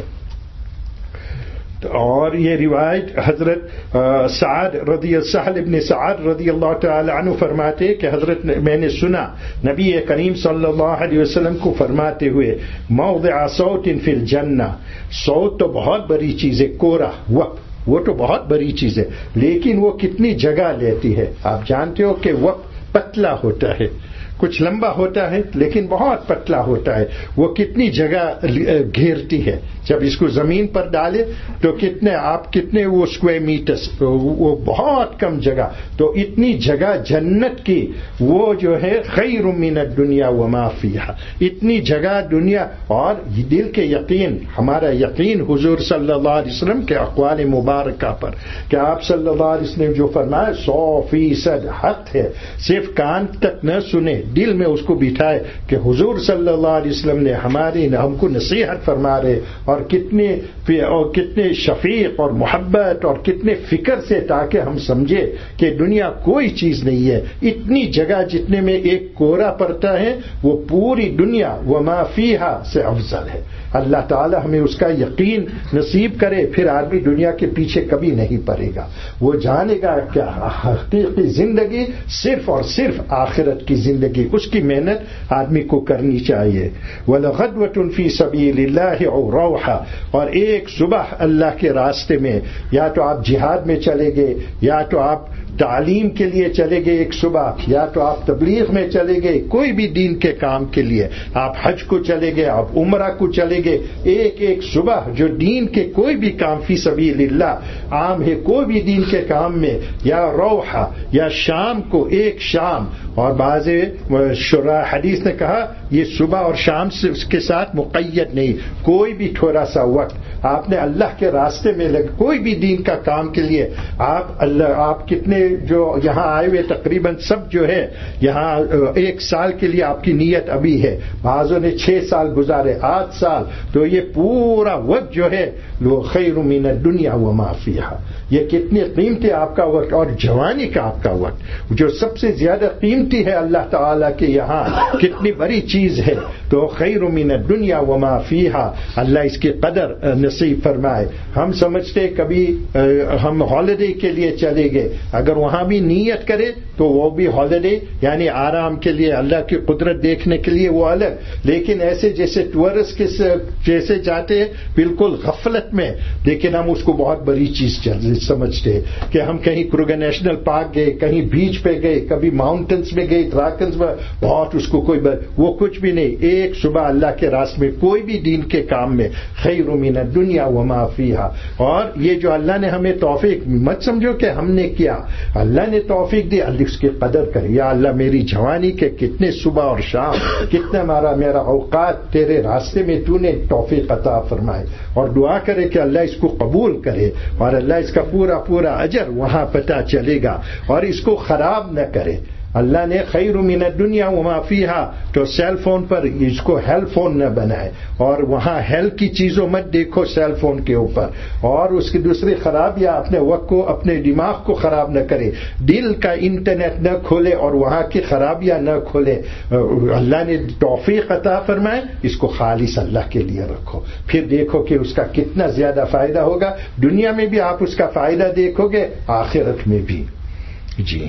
اور یہ روایت حضرت سہل ابن سعد رضی اللہ تعالی عنہ فرماتے کہ حضرت میں نے سنا نبی کریم صلی اللہ علیہ وسلم کو فرماتے ہوئے، موضع صوت فی الجنہ، صوت تو بہت بڑی چیز ہے، کورا وقت وہ تو بہت بڑی چیز ہے، لیکن وہ کتنی جگہ لیتی ہے. آپ جانتے ہو کہ وقت پتلا ہوتا ہے، کچھ لمبا ہوتا ہے لیکن بہت پتلا ہوتا ہے. وہ کتنی جگہ گھیرتی ہے. جب اس کو زمین پر ڈالے تو کتنے وہ اسکوائر میٹرز، وہ بہت کم جگہ. تو اتنی جگہ جنت کی وہ جو ہے خیر من الدنیا وما فیہا، اتنی جگہ دنیا. اور دل کے یقین، ہمارا یقین حضور صلی اللہ علیہ وسلم کے اقوال مبارکہ پر کہ آپ صلی اللہ علیہ وسلم جو فرمائے 100% حق ہے. صرف کان تک نہ سنے، دل میں اس کو بٹھائے کہ حضور صلی اللہ علیہ وسلم نے ہم کو نصیحت فرما رہے، اور کتنے شفیق اور محبت اور کتنے فکر سے، تاکہ ہم سمجھے کہ دنیا کوئی چیز نہیں ہے. اتنی جگہ جتنے میں ایک کورا پڑتا ہے وہ پوری دنیا وما فیہا سے افضل ہے. اللہ تعالی ہمیں اس کا یقین نصیب کرے، پھر آدمی دنیا کے پیچھے کبھی نہیں پڑے گا. وہ جانے گا کہ حقیقی زندگی صرف اور صرف آخرت کی زندگی، اس کی محنت آدمی کو کرنی چاہیے. وَلَغَدْوَةٌ فِي سَبِيلِ اللَّهِ أَوْ رَوْحًا، اور ایک صبح اللہ کے راستے میں، یا تو آپ جہاد میں چلے گئے، یا تو آپ تعلیم کے لیے چلے گئے ایک صبح، یا تو آپ تبلیغ میں چلے گئے، کوئی بھی دین کے کام کے لیے، آپ حج کو چلے گئے، آپ عمرہ کو چلے گئے، ایک صبح جو دین کے کوئی بھی کام فی سبیل اللہ عام ہے، کوئی بھی دین کے کام میں، یا روحہ یا شام کو ایک شام، اور بعض شرح حدیث نے کہا یہ صبح اور شام سے اس کے ساتھ مقید نہیں، کوئی بھی تھوڑا سا وقت آپ نے اللہ کے راستے میں کوئی بھی دین کا کام کے لیے، آپ کتنے جو یہاں آئے ہوئے تقریباً سب جو ہے یہاں 1 سال کے لیے آپ کی نیت ابھی ہے، بعضوں نے 6 سال گزارے، 8 سال، تو یہ پورا وقت جو ہے وہ خیر من الدنیا وما فیہا، یہ کتنی قیمتی آپ کا وقت، اور جوانی کا آپ کا وقت جو سب سے زیادہ قیمتی ہے اللہ تعالیٰ کے یہاں، کتنی بڑی چیز ہے، تو خیر من الدنیا وما فیہا، اللہ اس کی قدر نصیب فرمائے۔ ہم سمجھتے کبھی ہم ہالیڈے کے لیے چلے گئے، اگر وہاں بھی نیت کرے تو وہ بھی ہالیڈے یعنی آرام کے لیے، اللہ کی قدرت دیکھنے کے لیے وہ الگ، لیکن ایسے جیسے ٹورسٹ جیسے جاتے ہیں بالکل غفلت میں، لیکن ہم اس کو بہت بڑی چیز سمجھتے ہیں کہ ہم کہیں کرگا نیشنل پارک گئے، کہیں بیچ پہ گئے، کبھی ماؤنٹنس میں گئے، اتراکھنڈ میں، بہت اس کو کوئی وہ کچھ بھی نہیں، ایک صبح اللہ کے راستے میں کوئی بھی دین کے کام میں خیر من الدنیا وما فیہا۔ اور یہ جو اللہ نے ہمیں توفیق، مت سمجھو کہ ہم نے کیا، اللہ نے توفیق دی، اللہ اس کی قدر کرے، یا اللہ میری جوانی کے کتنے صبح اور شام، کتنا میرا اوقات تیرے راستے میں تو نے توفیق عطا فرمائے، اور دعا کرے کہ اللہ اس کو قبول کرے، اور اللہ اس کا پورا اجر وہاں پتہ چلے گا، اور اس کو خراب نہ کرے۔ اللہ نے خیر من الدنیا وما فیہا، تو سیل فون پر اس کو ہیل فون نہ بنائے، اور وہاں ہیل کی چیزوں مت دیکھو سیل فون کے اوپر، اور اس کی دوسری خرابیاں اپنے وقت کو، اپنے دماغ کو خراب نہ کرے، دل کا انٹرنیٹ نہ کھولے اور وہاں کی خرابیاں نہ کھولے۔ اللہ نے توفیق عطا فرمائے، اس کو خالص اللہ کے لیے رکھو، پھر دیکھو کہ اس کا کتنا زیادہ فائدہ ہوگا، دنیا میں بھی آپ اس کا فائدہ دیکھو گے، آخرت میں بھی۔ جی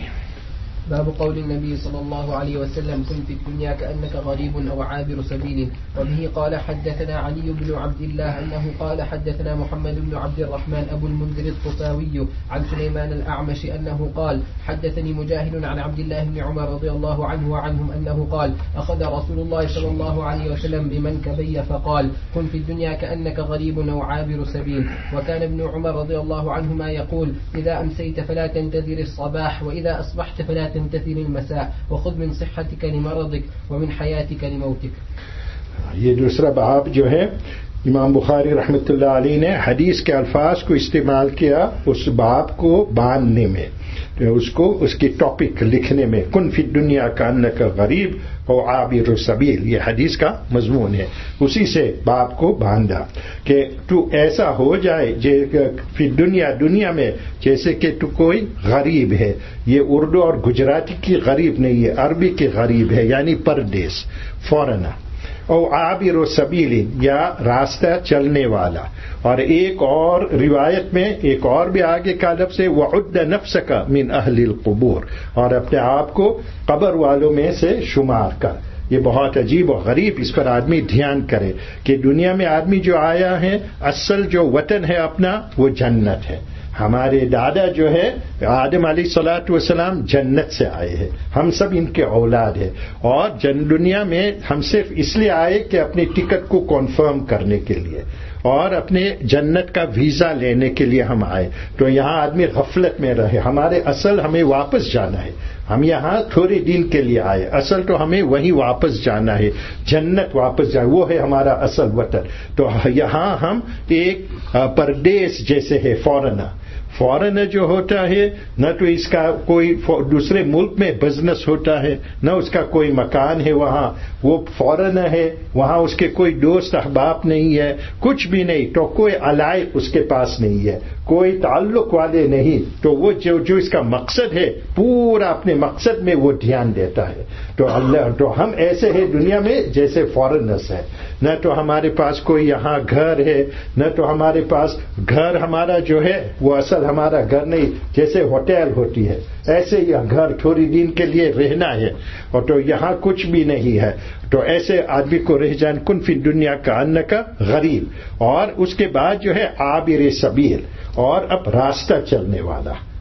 باب قول النبي صلى الله عليه وسلم كن في الدنيا كأنك غريب أو عابر سبيل. وبه قال حدثنا علي بن عبد الله أنه قال حدثنا محمد بن عبد الرحمن أبو المنذر الطفاوي عن سليمان الأعمش أنه قال حدثني مجاهد عن عبد الله بن عمر رضي الله عنه وعنهم أنه قال أخذ رسول الله صلى الله عليه وسلم بمنكبي فقال كن في الدنيا كأنك غريب أو عابر سبيل. وكان ابن عمر رضي الله عنهما يقول إذا أمسيت فلا تنتظر الصباح وإذا أصبحت فلا تنتظر المساء وخذ من صحتك لمرضك ومن حياتك لموتك. یہ دوسرا باب جو ہے امام بخاری رحمۃ اللہ علیہ نے حدیث کے الفاظ کو استعمال کیا اس باب کو باندھنے میں، اس کی ٹاپک لکھنے میں، کن فی الدنیا کانک غریب او عابر السبیل، یہ حدیث کا مضمون ہے، اسی سے باب کو باندھا کہ تو ایسا ہو جائے فی دنیا میں جیسے کہ تو کوئی غریب ہے. یہ اردو اور گجراتی کی غریب نہیں ہے، عربی کی غریب ہے، یعنی پردیس، فورنر، او عابر السبیل یا راستہ چلنے والا. اور ایک اور روایت میں ایک اور بھی آگے کا لفظ ہے وعد نفسک من اہل القبور، اور اپنے آپ کو قبر والوں میں سے شمار کر. یہ بہت عجیب و غریب، اس پر آدمی دھیان کرے کہ دنیا میں آدمی جو آیا ہے اصل جو وطن ہے اپنا وہ جنت ہے. ہمارے دادا جو ہے آدم علیہ الصلوۃ والسلام جنت سے آئے ہیں، ہم سب ان کے اولاد ہیں، اور دنیا میں ہم صرف اس لیے آئے کہ اپنی ٹکٹ کو کنفرم کرنے کے لیے اور اپنے جنت کا ویزا لینے کے لیے ہم آئے. تو یہاں آدمی غفلت میں رہے، ہمارے اصل ہمیں واپس جانا ہے. ہم یہاں تھوڑے دن کے لیے آئے، اصل تو ہمیں وہیں واپس جانا ہے، جنت واپس جائے، وہ ہے ہمارا اصل وطن. تو یہاں ہم ایک پردیس جیسے ہے، فورنر جو ہوتا ہے نہ تو اس کا کوئی دوسرے ملک میں بزنس ہوتا ہے، نہ اس کا کوئی مکان ہے وہاں، وہ فورنر ہے، وہاں اس کے کوئی دوست احباب نہیں ہے، کچھ بھی نہیں، تو کوئی علائق اس کے پاس نہیں ہے، کوئی تعلق والے نہیں. تو وہ جو اس کا مقصد ہے پورا اپنے مقصد میں وہ دھیان دیتا ہے. تو ہم ایسے ہیں دنیا میں جیسے فورنرز ہیں، نہ تو ہمارے پاس کوئی یہاں گھر ہے، نہ تو ہمارے پاس گھر ہمارا جو ہے وہ اصل ہمارا گھر نہیں، جیسے ہوٹل ہوتی ہے ایسے یہ گھر تھوڑی دن کے لیے رہنا ہے، اور تو یہاں کچھ بھی نہیں ہے. تو ایسے آدمی کو رہ جان کن فی دنیا کا ان کا غریب. اور اس کے بعد جو ہے عابر سبیل، اور اب راستہ چلنے والا.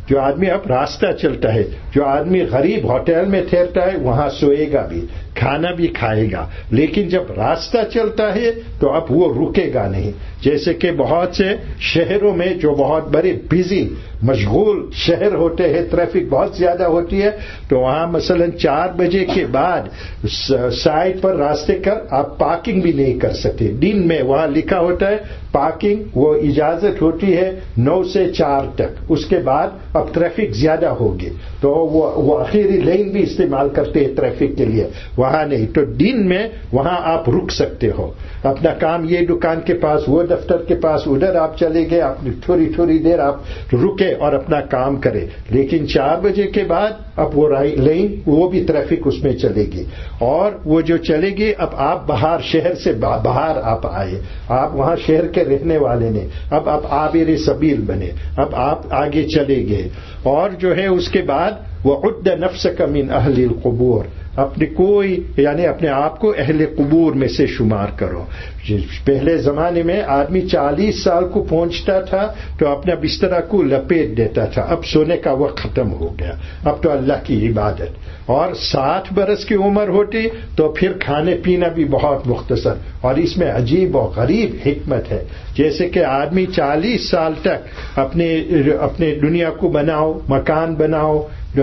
جو آدمی اب راستہ چلتا ہے، جو آدمی غریب ہوٹل میں ٹھہرتا ہے وہاں سوئے گا بھی، کھانا بھی کھائے گا، لیکن جب راستہ چلتا ہے تو اب وہ رکے گا نہیں. جیسے کہ بہت سے شہروں میں جو بہت بڑے بزی مشغول شہر ہوتے ہیں، ٹریفک بہت زیادہ ہوتی ہے، تو وہاں مثلا 4 بجے کے بعد سائڈ پر راستے کا آپ پارکنگ بھی نہیں کر سکتے. دن میں وہاں لکھا ہوتا ہے پارکنگ، وہ اجازت ہوتی ہے 9 سے 4 تک، اس کے بعد اب ٹریفک زیادہ ہوگی تو وہ آخری لین بھی استعمال کرتے ہیں ٹریفک کے لیے، وہاں نہیں. تو دن میں وہاں آپ رک سکتے ہو، اپنا کام یہ دکان کے پاس، وہ دفتر کے پاس، ادھر آپ چلے گئے، آپ تھوڑی دیر آپ رکے اور اپنا کام کرے. لیکن 4 بجے کے بعد اب وہ لین وہ بھی ٹریفک اس میں چلے گی، اور وہ جو چلے گی اب آپ باہر شہر سے باہر آپ آئے، آپ وہاں شہر کے رہنے والے نے، اب آپ عابر سبیل بنے، اب آپ آگے چلے گئے. اور جو ہے اس کے بعد وعد نفسک من اہل القبور، اپنے اپنے آپ کو اہل قبور میں سے شمار کرو. پہلے زمانے میں آدمی 40 سال کو پہنچتا تھا تو اپنا بستر کو لپیٹ دیتا تھا، اب سونے کا وقت ختم ہو گیا، اب تو اللہ کی عبادت. اور 60 برس کی عمر ہوتی تو پھر کھانے پینا بھی بہت مختصر. اور اس میں عجیب و غریب حکمت ہے، جیسے کہ آدمی 40 سال تک اپنے دنیا کو بناؤ، مکان بناؤ،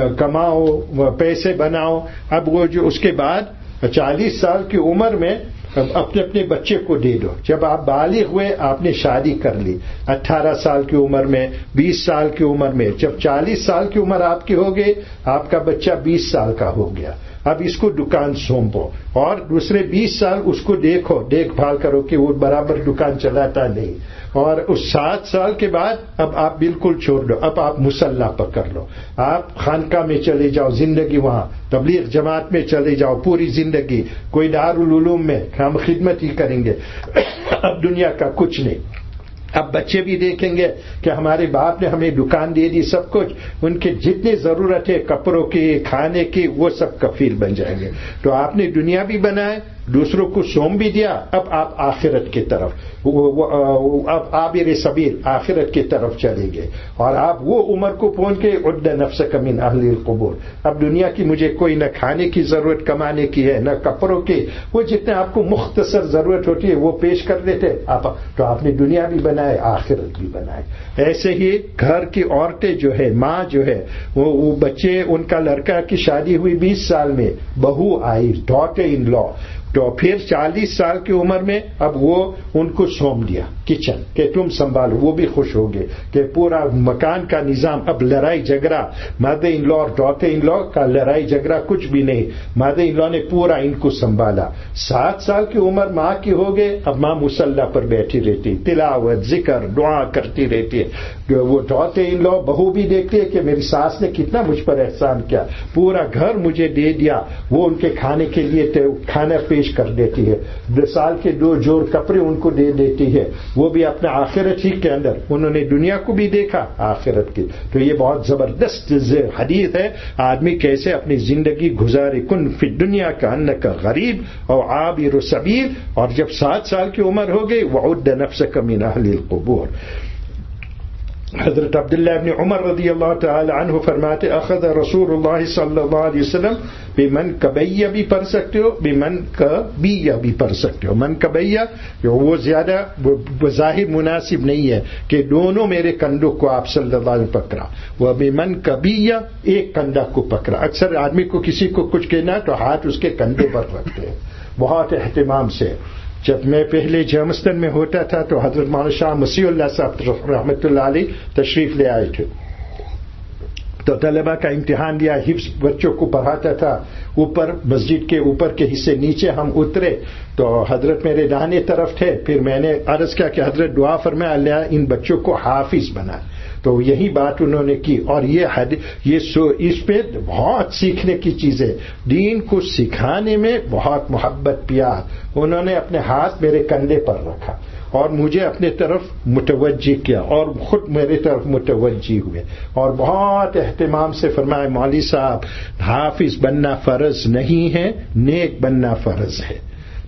کماؤ، پیسے بناؤ. اب وہ جو اس کے بعد 40 سال کی عمر میں اپنے بچے کو دے دو. جب آپ بالغ ہوئے آپ نے شادی کر لی 18 سال کی عمر میں، 20 سال کی عمر میں، جب 40 سال کی عمر آپ کی ہو گئی آپ کا بچہ 20 سال کا ہو گیا. اب اس کو دکان سونپو اور دوسرے 20 سال اس کو دیکھ بھال کرو کہ وہ برابر دکان چلاتا نہیں. اور اس 7 سال کے بعد اب آپ بالکل چھوڑ دو، اب آپ مسلح پکڑ لو، آپ خانقاہ میں چلے جاؤ، زندگی وہاں تبلیغ جماعت میں چلے جاؤ پوری زندگی، کوئی دارالعلوم میں ہم خدمت ہی کریں گے. اب دنیا کا کچھ نہیں. اب بچے بھی دیکھیں گے کہ ہمارے باپ نے ہمیں دکان دے دی، سب کچھ، ان کے جتنی ضرورت ہے کپڑوں کی، کھانے کی، وہ سب کفیل بن جائیں گے. تو آپ نے دنیا بھی بنائے، دوسروں کو سونپ بھی دیا، اب آپ آخرت کی طرف، اب عابر سبیل آخرت کی طرف چلے گئے. اور آپ وہ عمر کو پہنچ کے عد نفسک من اہل القبور، اب دنیا کی مجھے کوئی نہ کھانے کی ضرورت کمانے کی ہے، نہ کپڑوں کی، وہ جتنے آپ کو مختصر ضرورت ہوتی ہے وہ پیش کر دیتے آپ، تو آپ نے دنیا بھی بنائے، آخرت بھی بنائے. ایسے ہی گھر کی عورتیں جو ہے، ماں جو ہے، وہ بچے، ان کا لڑکا کی شادی ہوئی 20 سال میں، بہو آئی، ڈاٹر ان لا، تو پھر 40 سال کی عمر میں اب وہ ان کو سونپ دیا کچن کہ تم سنبھالو. وہ بھی خوش ہو گئے کہ پورا مکان کا نظام، اب لڑائی جھگڑا مدر ان لا اور ڈاٹر ان لا کا لڑائی جھگڑا کچھ بھی نہیں، مدر ان لا نے پورا ان کو سنبھالا. 7 سال کی عمر ماں کی ہو گئے، اب ماں مصلی پر بیٹھی رہتی، تلاوت ذکر دعا کرتی رہتی ہے. وہ ڈاٹر ان لا بہو بھی دیکھتی ہے کہ میری ساس نے کتنا مجھ پر احسان کیا، پورا گھر مجھے دے دیا. وہ ان کے کھانے کے لیے کھانا پیش کر دیتی ہے، 2 سال کے 2 جوڑ کپڑے ان کو دے دیتی ہے. وہ بھی اپنے آخرت ہی کے اندر، انہوں نے دنیا کو بھی دیکھا، آخرت کی. تو یہ بہت زبردست حدیث ہے، آدمی کیسے اپنی زندگی گزارے. کن فی الدنیا کأنک غریب اور عابر سبیل. اور جب 7 سال کی عمر ہو گئی وعد نفسک من اہل القبور. حضرت عبداللہ ابن عمر رضی اللہ تعالی عنہ فرماتے اخذ رسول اللہ صلی اللہ علیہ وسلم بمن کبیہ بھی پڑھ سکتے ہو، بمن کبیہ بھی پڑھ سکتے ہو. من کبیہ وہ زیادہ بظاہر مناسب نہیں ہے کہ دونوں میرے کندھوں کو آپ صلی اللہ علیہ وسلم پکڑا، وہ بمن کبیہ ایک کندھا کو پکڑا. اکثر آدمی کو کسی کو کچھ کہنا تو ہاتھ اس کے کندھے پر رکھتے ہیں بہت اہتمام سے. جب میں پہلے جرمستان میں ہوتا تھا تو حضرت مولانا شاہ مسیح اللہ صاحب رحمۃ اللہ علیہ تشریف لے آئے تھے، تو طلبہ کا امتحان لیا، حفظ بچوں کو پڑھاتا تھا. اوپر مسجد کے اوپر کے حصے نیچے ہم اترے تو حضرت میرے داہنے طرف تھے. پھر میں نے عرض کیا کہ حضرت دعا فرمائے اللہ ان بچوں کو حافظ بنائے. تو یہی بات انہوں نے کی. اور یہ اس پہ بہت سیکھنے کی چیز ہے، دین کو سکھانے میں بہت محبت پیار. انہوں نے اپنے ہاتھ میرے کندھے پر رکھا اور مجھے اپنے طرف متوجہ کیا اور خود میرے طرف متوجہ ہوئے اور بہت اہتمام سے فرمایا مولوی صاحب حافظ بننا فرض نہیں ہے، نیک بننا فرض ہے.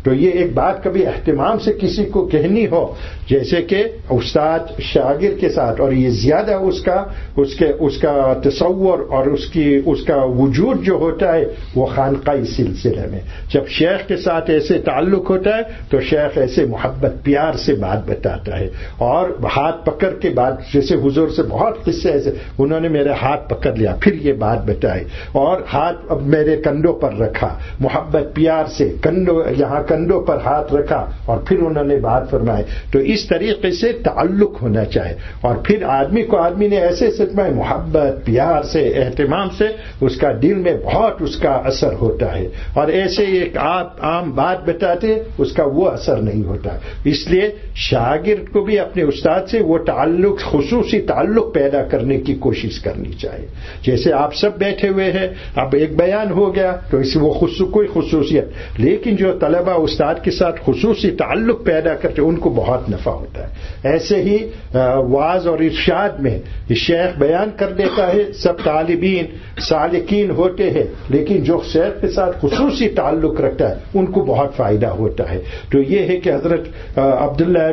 تو یہ ایک بات کبھی اہتمام سے کسی کو کہنی ہو، جیسے کہ استاد شاگرد کے ساتھ، اور یہ زیادہ اس کا تصور اور اس کا وجود جو ہوتا ہے وہ خانقاہی سلسلے میں، جب شیخ کے ساتھ ایسے تعلق ہوتا ہے تو شیخ ایسے محبت پیار سے بات بتاتا ہے، اور ہاتھ پکڑ کے بات، جیسے حضور سے بہت قصے ایسے، انہوں نے میرے ہاتھ پکڑ لیا پھر یہ بات بتائی، اور ہاتھ اب میرے کندھوں پر رکھا محبت پیار سے، یہاں کندھوں پر ہاتھ رکھا اور پھر انہوں نے بات فرمائی. تو اس طریقے سے تعلق ہونا چاہے، اور پھر آدمی نے ایسے سمجھا محبت پیار سے اہتمام سے اس کا دل میں بہت اس کا اثر ہوتا ہے، اور ایسے ایک عام بات بتاتے اس کا وہ اثر نہیں ہوتا. اس لیے شاگرد کو بھی اپنے استاد سے وہ تعلق، خصوصی تعلق پیدا کرنے کی کوشش کرنی چاہیے. جیسے آپ سب بیٹھے ہوئے ہیں، اب ایک بیان ہو گیا تو اس وہ کوئی خصوصیت، لیکن جو طلبہ استاد کے ساتھ خصوصی تعلق پیدا کرتے ان کو بہت نفع ہوتا ہے. ایسے ہی وعظ اور ارشاد میں شیخ بیان کر دیتا ہے، سب طالبین سالکین ہوتے ہیں، لیکن جو شیخ کے ساتھ خصوصی تعلق رکھتا ہے ان کو بہت فائدہ ہوتا ہے. تو یہ ہے کہ حضرت عبداللہ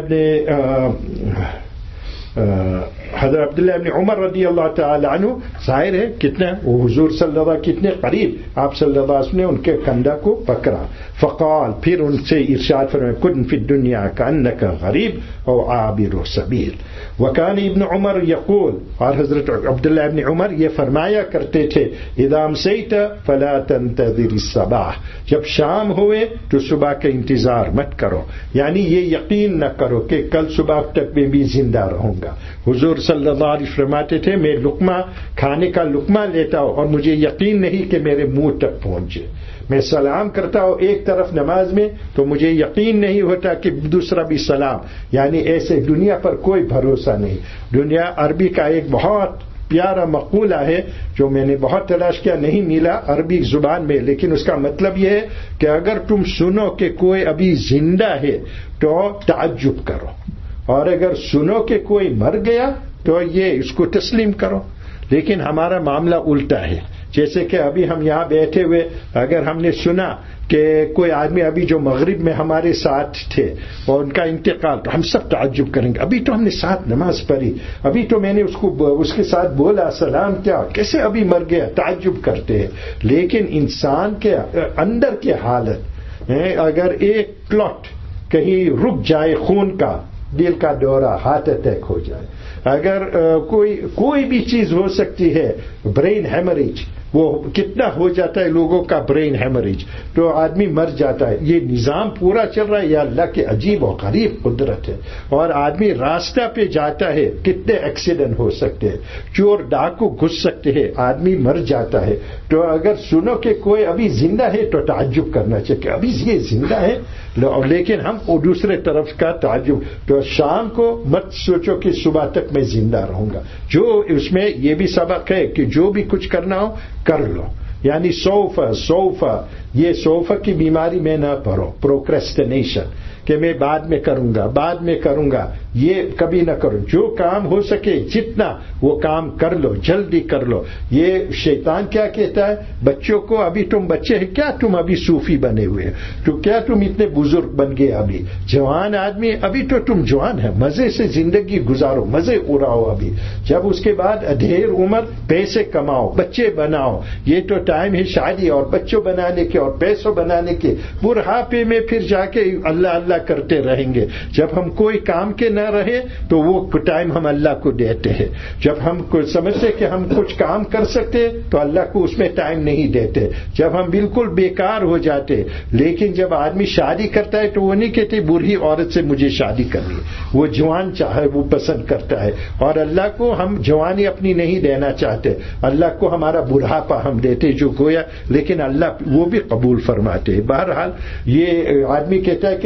ابن عمر رضی اللہ تعالی عنہ، ظاہر ہے کتنے وہ حضور صلی اللہ علیہ وسلم کتنے قریب، آپ صلی اللہ علیہ وسلم نے ان کے کندھا کو پکڑا، فقال، پھر ان سے ارشاد فرمایا، کن فی الدنیا کأنک غریب او عابر سبیل. وکان ابن عمر یقول، اور حضرت عبداللہ ابن عمر یہ فرمایا کرتے تھے، اذا امسیت فلا تنتظر الصباح، جب شام ہوئے تو صبح کا انتظار مت کرو، یعنی یہ یقین نہ کرو کہ کل صبح تک میں بھی زندہ رہوں گا. حضور صلی اللہ علیہ وسلم فرماتے تھے، میں لقمہ کھانے کا لقمہ لیتا ہوں اور مجھے یقین نہیں کہ میرے منہ تک پہنچے، میں سلام کرتا ہوں ایک طرف نماز میں تو مجھے یقین نہیں ہوتا کہ دوسرا بھی سلام، یعنی ایسے دنیا پر کوئی بھروسہ نہیں. دنیا عربی کا ایک بہت پیارا مقولہ ہے جو میں نے بہت تلاش کیا، نہیں ملا عربی زبان میں، لیکن اس کا مطلب یہ ہے کہ اگر تم سنو کہ کوئی ابھی زندہ ہے تو تعجب کرو، اور اگر سنو کہ کوئی مر گیا تو یہ اس کو تسلیم کرو. لیکن ہمارا معاملہ الٹا ہے، جیسے کہ ابھی ہم یہاں بیٹھے ہوئے اگر ہم نے سنا کہ کوئی آدمی ابھی جو مغرب میں ہمارے ساتھ تھے اور ان کا انتقال، تو ہم سب تعجب کریں گے، ابھی تو ہم نے ساتھ نماز پڑھی، ابھی تو میں نے اس کے ساتھ بولا، سلام کیا، کیسے ابھی مر گیا، تعجب کرتے ہیں. لیکن انسان کے اندر کی حالت، اگر ایک کلوٹ کہیں رک جائے خون کا، دل کا دورہ، ہارٹ اٹیک ہو جائے، اگر کوئی بھی چیز ہو سکتی ہے، برین ہیمریج، وہ کتنا ہو جاتا ہے لوگوں کا برین ہیمریج، تو آدمی مر جاتا ہے. یہ نظام پورا چل رہا ہے، یہ اللہ کے عجیب و غریب قدرت ہے. اور آدمی راستہ پہ جاتا ہے، کتنے ایکسیڈنٹ ہو سکتے ہیں، چور ڈاکو گھس سکتے ہیں، آدمی مر جاتا ہے. تو اگر سنو کہ کوئی ابھی زندہ ہے تو تعجب کرنا چاہیے کہ ابھی یہ زندہ ہے، لیکن ہم دوسرے طرف کا تعجب. تو شام کو مت سوچو کہ صبح تک میں زندہ رہوں گا. جو اس میں یہ بھی سبق ہے کہ جو بھی کچھ کرنا ہو کر لو، یعنی سوف یہ سوف کی بیماری میں نہ پڑو، پروکریسٹینیشن، کہ میں بعد میں کروں گا، یہ کبھی نہ کرو. جو کام ہو سکے جتنا وہ کام کر لو، جلدی کر لو. یہ شیطان کیا کہتا ہے بچوں کو، ابھی تم بچے ہیں کیا، تم ابھی صوفی بنے ہوئے ہیں، تو کیا تم اتنے بزرگ بن گئے، ابھی جوان آدمی، ابھی تو تم جوان ہیں، مزے سے زندگی گزارو، مزے اڑاؤ ابھی. جب اس کے بعد ادھیر عمر پیسے کماؤ، بچے بناؤ، یہ تو ٹائم ہے شادی اور بچوں بنانے کے اور پیسوں بنانے کے. بڑھاپے میں پھر جا کے اللہ اللہ کرتے رہیں گے. جب ہم کوئی کام کے نہ رہے تو وہ ٹائم ہم اللہ کو دیتے ہیں. جب ہم سمجھتے کہ ہم کچھ کام کر سکتے تو اللہ کو اس میں ٹائم نہیں دیتے. جب ہم بالکل بیکار ہو جاتے. لیکن جب آدمی شادی کرتا ہے تو وہ نہیں کہتے بوڑھی عورت سے مجھے شادی کرنی ہے، وہ جوان چاہے وہ پسند کرتا ہے. اور اللہ کو ہم جوانی اپنی نہیں دینا چاہتے، اللہ کو ہمارا بڑھاپا ہم دیتے جو گویا، لیکن اللہ وہ بھی قبول فرماتے ہیں. بہرحال یہ آدمی کہتا ہے کہ بعد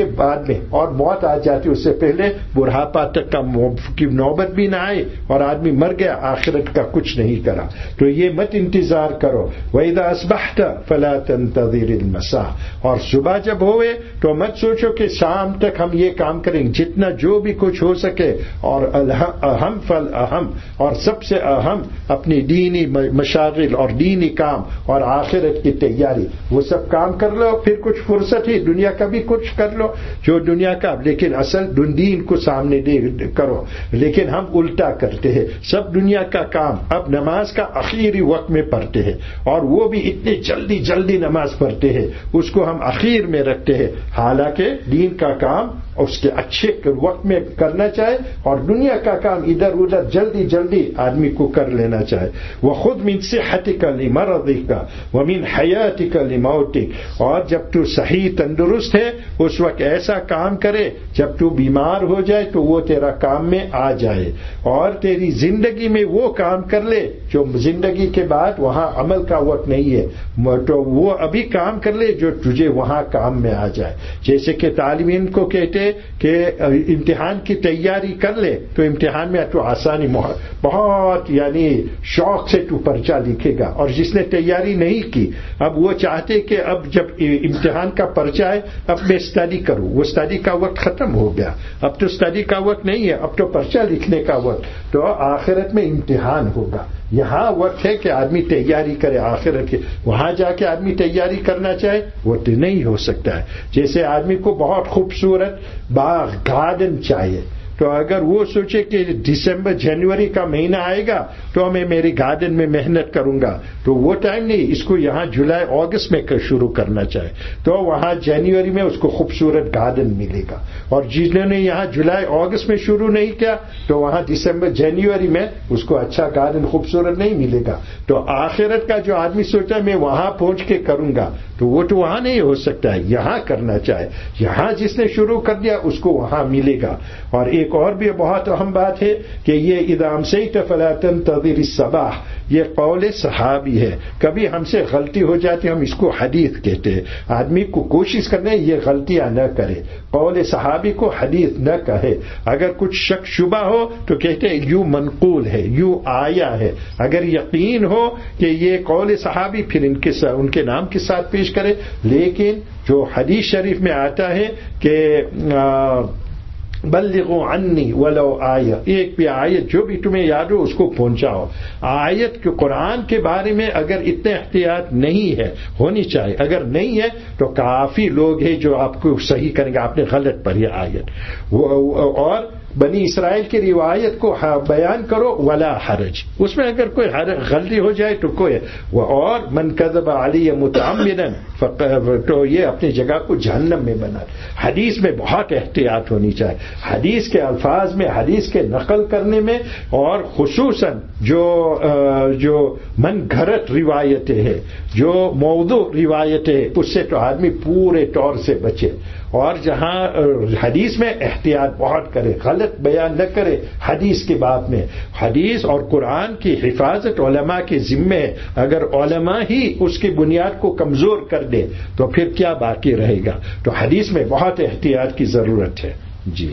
بعد میں اور موت آ جاتی اس سے پہلے بڑھاپا تک کی نوبت بھی نہ آئے اور آدمی مر گیا آخرت کا کچھ نہیں کرا. تو یہ مت انتظار کرو. وَإِذَا أَصْبَحْتَ فَلَا تَنْتَظِرِ الْمَسَاءَ، اور صبح جب ہوئے تو مت سوچو کہ شام تک ہم یہ کام کریں. جتنا جو بھی کچھ ہو سکے اور اہم فالاہم، اور سب سے اہم اپنی دینی مشاغل اور دینی کام اور آخرت کی تیاری وہ سب کام کر لو. پھر کچھ فرصت ہی دنیا کا بھی کچھ کر لو جو دنیا کا، لیکن اصل دین کو سامنے دے کرو. لیکن ہم الٹا کرتے ہیں، سب دنیا کا کام اب نماز کا آخری وقت میں پڑھتے ہیں اور وہ بھی اتنے جلدی نماز پڑھتے ہیں، اس کو ہم اخیر میں رکھتے ہیں. حالانکہ دین کا کام اس کے اچھے وقت میں کرنا چاہے اور دنیا کا کام ادھر ادھر جلدی آدمی کو کر لینا چاہے. وَخُذْ مِنْ صِحَّتِكَ لِمَرَضِكَ وَمِنْ حَيَاتِكَ لِمَوْتِكَ، اور جب تو صحیح تندرست ہے اس وقت ایسا کام کرے، جب تو بیمار ہو جائے تو وہ تیرا کام میں آ جائے، اور تیری زندگی میں وہ کام کر لے جو زندگی کے بعد وہاں عمل کا وقت نہیں ہے، تو وہ ابھی کام کر لے جو تجھے وہاں کام میں آ جائے. جیسے کہ طالبین کو کہتے کہ امتحان کی تیاری کر لے تو امتحان میں تو آسانی بہت یعنی شوق سے تو پرچہ لکھے گا. اور جس نے تیاری نہیں کی اب وہ چاہتے کہ اب جب امتحان کا پرچہ ہے اب میں اسٹڈی کروں، وہ اسٹڈی کا وقت ختم ہو گیا، اب تو اسٹڈی کا وقت نہیں ہے، اب تو پرچہ لکھنے کا وقت. تو آخرت میں امتحان ہوگا. یہاں وقت ہے کہ آدمی تیاری کرے آخرت کی. وہاں جا کے آدمی تیاری کرنا چاہے وہ تو نہیں ہو سکتا ہے. جیسے آدمی کو بہت خوبصورت باغ گارڈن چاہیے، تو اگر وہ سوچے کہ دسمبر جنوری کا مہینہ آئے گا تو میں میری گارڈن میں محنت کروں گا، تو وہ ٹائم نہیں. اس کو یہاں جولائی اگست میں شروع کرنا چاہے تو وہاں جنوری میں اس کو خوبصورت گارڈن ملے گا. اور جنہوں نے یہاں جولائی اگست میں شروع نہیں کیا تو وہاں دسمبر جنوری میں اس کو اچھا گارڈن خوبصورت نہیں ملے گا. تو آخرت کا جو آدمی سوچا میں وہاں پہنچ کے کروں گا تو وہ تو وہاں نہیں ہو سکتا ہے. یہاں کرنا چاہے، یہاں جس نے شروع کر دیا اس کو وہاں ملے گا. اور ایک اور بھی بہت اہم بات ہے کہ یہ اذا امسیت فلا تنتظر الصباح، یہ قول صحابی ہے. کبھی ہم سے غلطی ہو جاتی ہم اس کو حدیث کہتے ہیں. آدمی کو کوشش کرنے یہ غلطیاں نہ کرے، قول صحابی کو حدیث نہ کہے. اگر کچھ شک شبہ ہو تو کہتے ہیں یوں منقول ہے، یوں آیا ہے. اگر یقین ہو کہ یہ قول صحابی پھر ان کے نام کے ساتھ پیش کرے. لیکن جو حدیث شریف میں آتا ہے کہ بلغوا عنی ولو آیہ، ایک بھی آیت جو بھی تمہیں یاد ہو اس کو پہنچاؤ. آیت کے قرآن کے بارے میں اگر اتنے احتیاط نہیں ہے، ہونی چاہیے. اگر نہیں ہے تو کافی لوگ ہیں جو آپ کو صحیح کریں گے آپ نے غلط پڑھی آیت. اور بنی اسرائیل کی روایت کو بیان کرو ولا حرج، اس میں اگر کوئی غلطی ہو جائے تو کوئی. اور من کذب علی متعمدا تو یہ اپنی جگہ کو جہنم میں بنا. حدیث میں بہت احتیاط ہونی چاہیے، حدیث کے الفاظ میں، حدیث کے نقل کرنے میں، اور خصوصاً جو من گھڑت روایتیں ہیں، جو موضوع روایتیں ہیں، اس سے تو آدمی پورے طور سے بچے. اور جہاں حدیث میں احتیاط بہت کرے، غلط بیان نہ کرے حدیث کے باب میں. حدیث اور قرآن کی حفاظت علماء کے ذمے ہے. اگر علماء ہی اس کی بنیاد کو کمزور کر دے تو پھر کیا باقی رہے گا. تو حدیث میں بہت احتیاط کی ضرورت ہے. جی.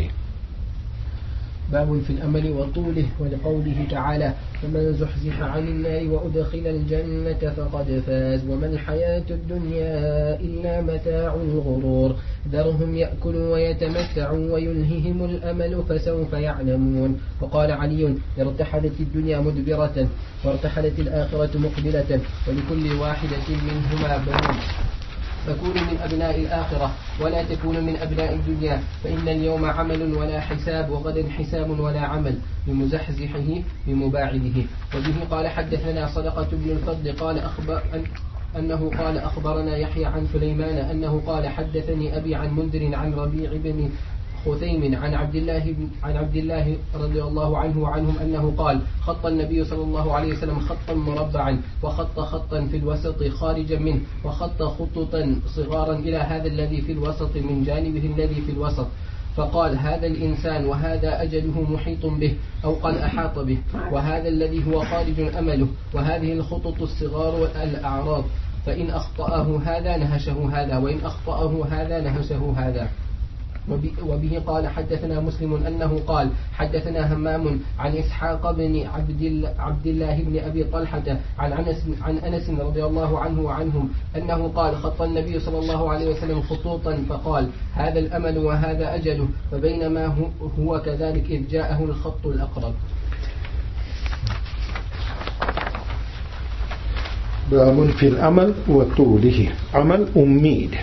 باب في الأمل وطوله، ولقوله تعالى فمن زحزح عن النار وأدخل الجنة فقد فاز وما الحياة الدنيا إلا متاع الغرور ذرهم يأكلوا ويتمتعوا ويلههم الأمل فسوف يعلمون. وقال علي ارتحلت الدنيا مدبرة وارتحلت الآخرة مقبلة ولكل واحدة منهما بنون فكونوا من أبناء الآخرة ولا تكونوا من أبناء الدنيا فإن اليوم عمل ولا حساب وغدا حساب ولا عمل بمزحزحه بمباعده. وبه قال حدثنا صدقة بن الفضل قال أنه قال أخبرنا يحيى عن سليمان أنه قال حدثني أبي عن منذر عن ربيع بن خثيم عن عبد الله رضي الله عنه وعنهم أنه قال خط النبي صلى الله عليه وسلم خطا مربعا وخط خطا في الوسط خارجا منه وخط خطوطا صغارا إلى هذا الذي في الوسط من جانبه الذي في الوسط فقال هذا الإنسان وهذا أجله محيط به أو قد أحاط به وهذا الذي هو خارج أمله وهذه الخطط الصغار الأعراض فإن أخطأه هذا نهشه هذا وإن أخطأه هذا نهشه هذا. وبه قال حدثنا مسلم أنه قال حدثنا همام عن إسحاق بن عبد الله بن أبي طلحة عن أنس رضي الله عنه وعنهم أنه قال خط النبي صلى الله عليه وسلم خطوطا فقال هذا الأمل وهذا أجله فبينما هو كذلك إذ جاءه الخط الأقرب. باب في العمل وطوله. عمل امید،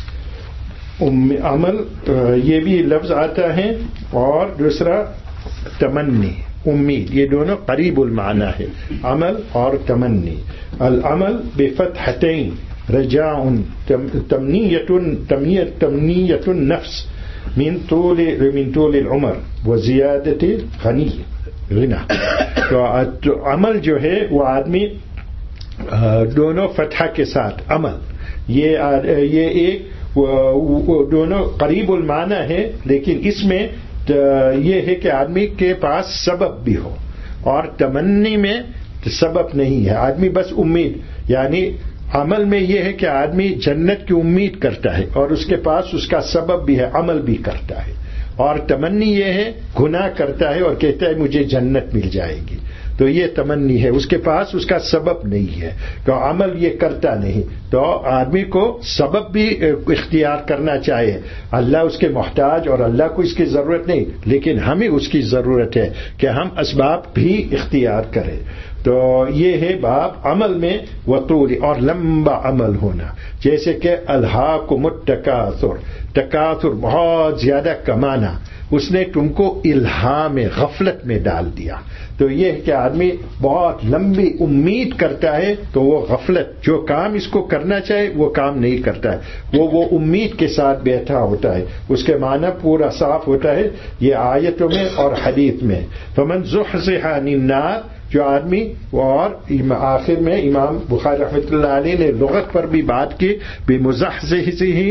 عمل یہ بھی لفظ آتا ہے اور دوسرا تمنی، امید، یہ دونوں قریب المعنی ہے، عمل اور تمنی. العمل بفتحتین رجاء تمنیۃ النفس من طول العمر وزیادت غنی. تو عمل جو ہے وہ آدمی دونوں فتح کے ساتھ عمل، یہ ایک دونوں قریب المعنی ہے، لیکن اس میں یہ ہے کہ آدمی کے پاس سبب بھی ہو، اور تمنی میں سبب نہیں ہے، آدمی بس امید، یعنی عمل میں یہ ہے کہ آدمی جنت کی امید کرتا ہے اور اس کے پاس اس کا سبب بھی ہے، عمل بھی کرتا ہے. اور تمنی یہ ہے گناہ کرتا ہے اور کہتا ہے مجھے جنت مل جائے گی، تو یہ تمنی ہے، اس کے پاس اس کا سبب نہیں ہے، تو عمل یہ کرتا نہیں. تو آدمی کو سبب بھی اختیار کرنا چاہیے. اللہ اس کے محتاج اور اللہ کو اس کی ضرورت نہیں، لیکن ہمیں اس کی ضرورت ہے کہ ہم اسباب بھی اختیار کریں. تو یہ ہے باب عمل میں وطول اور لمبا عمل ہونا، جیسے کہ الہاکم التکاثر، تکاثر بہت زیادہ کمانا، اس نے تم کو الہام غفلت میں ڈال دیا. تو یہ کہ آدمی بہت لمبی امید کرتا ہے تو وہ غفلت، جو کام اس کو کرنا چاہے وہ کام نہیں کرتا ہے، وہ امید کے ساتھ بیٹھا ہوتا ہے. اس کے معنی پورا صاف ہوتا ہے یہ آیتوں میں اور حدیث میں. فمن زحزح عن النار، جو آدمی، اور آخر میں امام بخاری رحمۃ اللہ علیہ نے لغت پر بھی بات کی، بمزحزحہ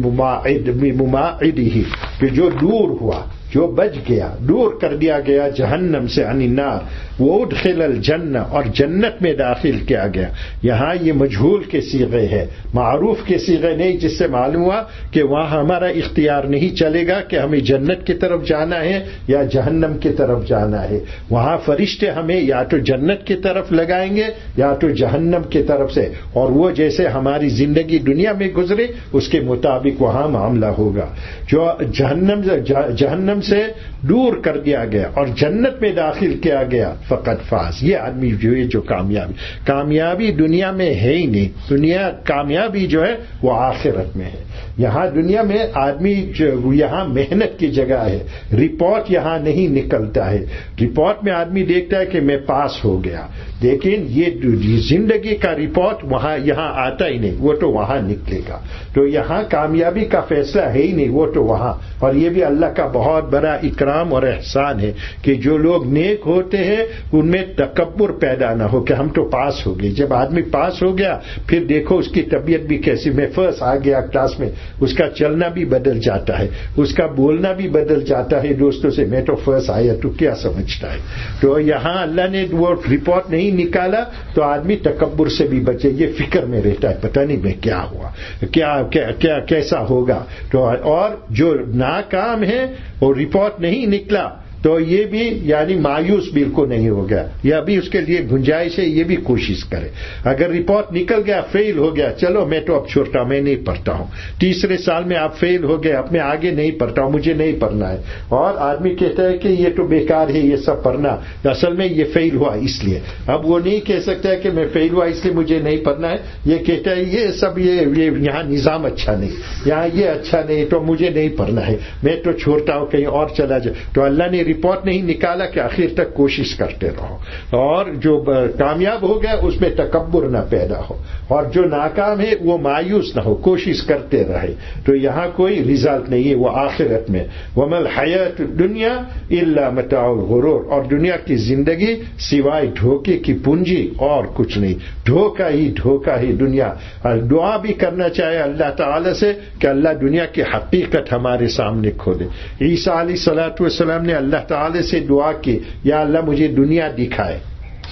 بمماعدہ، کہ جو دور ہوا، جو بچ گیا، دور کر دیا گیا جہنم سے، عن النار، وادخل الجنہ، اور جنت میں داخل کیا گیا. یہاں یہ مجہول کے صیغے ہے، معروف کے صیغے نہیں، جس سے معلوم ہوا کہ وہاں ہمارا اختیار نہیں چلے گا کہ ہمیں جنت کی طرف جانا ہے یا جہنم کی طرف جانا ہے. وہاں فرشتے ہمیں یا تو جنت کی طرف لگائیں گے یا تو جہنم کی طرف سے، اور وہ جیسے ہماری زندگی دنیا میں گزرے اس کے مطابق وہاں معاملہ ہوگا. جو جہنم سے دور کر دیا گیا اور جنت میں داخل کیا گیا، فقط فاز، یہ آدمی جو ہے جو کامیابی دنیا میں ہے ہی نہیں. کامیابی جو ہے وہ آخرت میں ہے. یہاں دنیا میں آدمی یہاں محنت کی جگہ ہے، رپورٹ یہاں نہیں نکلتا ہے. رپورٹ میں آدمی دیکھتا ہے کہ میں پاس ہو گیا، لیکن یہ زندگی کا رپورٹ یہاں آتا ہی نہیں، وہ تو وہاں نکلے گا. تو یہاں کامیابی کا فیصلہ ہے ہی نہیں، وہ تو وہاں. اور یہ بھی اللہ کا بہت بڑا اکرام اور احسان ہے کہ جو لوگ نیک ہوتے ہیں ان میں تکبر پیدا نہ ہو کہ ہم تو پاس ہو گئے. جب آدمی پاس ہو گیا پھر دیکھو اس کی طبیعت بھی کیسی، میں فرسٹ آ گیا کلاس میں، اس کا چلنا بھی بدل جاتا ہے، اس کا بولنا بھی بدل جاتا ہے دوستوں سے، میں تو فرسٹ آیا تو کیا سمجھتا ہے. تو یہاں اللہ نے وہ رپورٹ نہیں نکالا تو آدمی تکبر سے بھی بچے، یہ فکر میں رہتا ہے پتہ نہیں میں کیا ہوا، کیسا ہوگا. تو اور جو ناکام ہے اور رپورٹ نہیں نکلا تو یہ بھی یعنی مایوس بالکل نہیں ہو گیا، یہ ابھی اس کے لیے گنجائش ہے، یہ بھی کوشش کرے. اگر رپورٹ نکل گیا، فیل ہو گیا، چلو میں تو اب چھوڑتا، میں نہیں پڑھتا ہوں. تیسرے سال میں آپ فیل ہو گئے، اب میں آگے نہیں پڑھتا ہوں، مجھے نہیں پڑھنا ہے. اور آدمی کہتا ہے کہ یہ تو بیکار ہے یہ سب پڑھنا، اصل میں یہ فیل ہوا اس لیے. اب وہ نہیں کہہ سکتا ہے کہ میں فیل ہوا اس لیے مجھے نہیں پڑھنا ہے، یہ کہتا ہے یہ سب یہ یہاں نظام اچھا نہیں، یہاں یہ اچھا نہیں تو مجھے نہیں پڑھنا ہے، میں تو چھوڑتا ہوں کہیں اور چلا جائے. تو اللہ نے رپورٹ نہیں نکالا کہ آخر تک کوشش کرتے رہو، اور جو کامیاب ہو گیا اس میں تکبر نہ پیدا ہو، اور جو ناکام ہے وہ مایوس نہ ہو، کوشش کرتے رہے. تو یہاں کوئی رزلٹ نہیں ہے، وہ آخرت میں. وَمَا الْحَيَاةُ الدُّنْيَا إِلَّا مَتَاعُ الْغُرُورِ، اور دنیا کی زندگی سوائے دھوکے کی پونجی اور کچھ نہیں، دھوکہ ہی دنیا. دعا بھی کرنا چاہے اللہ تعالی سے کہ اللہ دنیا کی حقیقت ہمارے سامنے کھولے. عیسیٰ علیہ الصلوۃ والسلام نے اللہ تعالی سے دعا کی، یا اللہ مجھے دنیا دکھائے.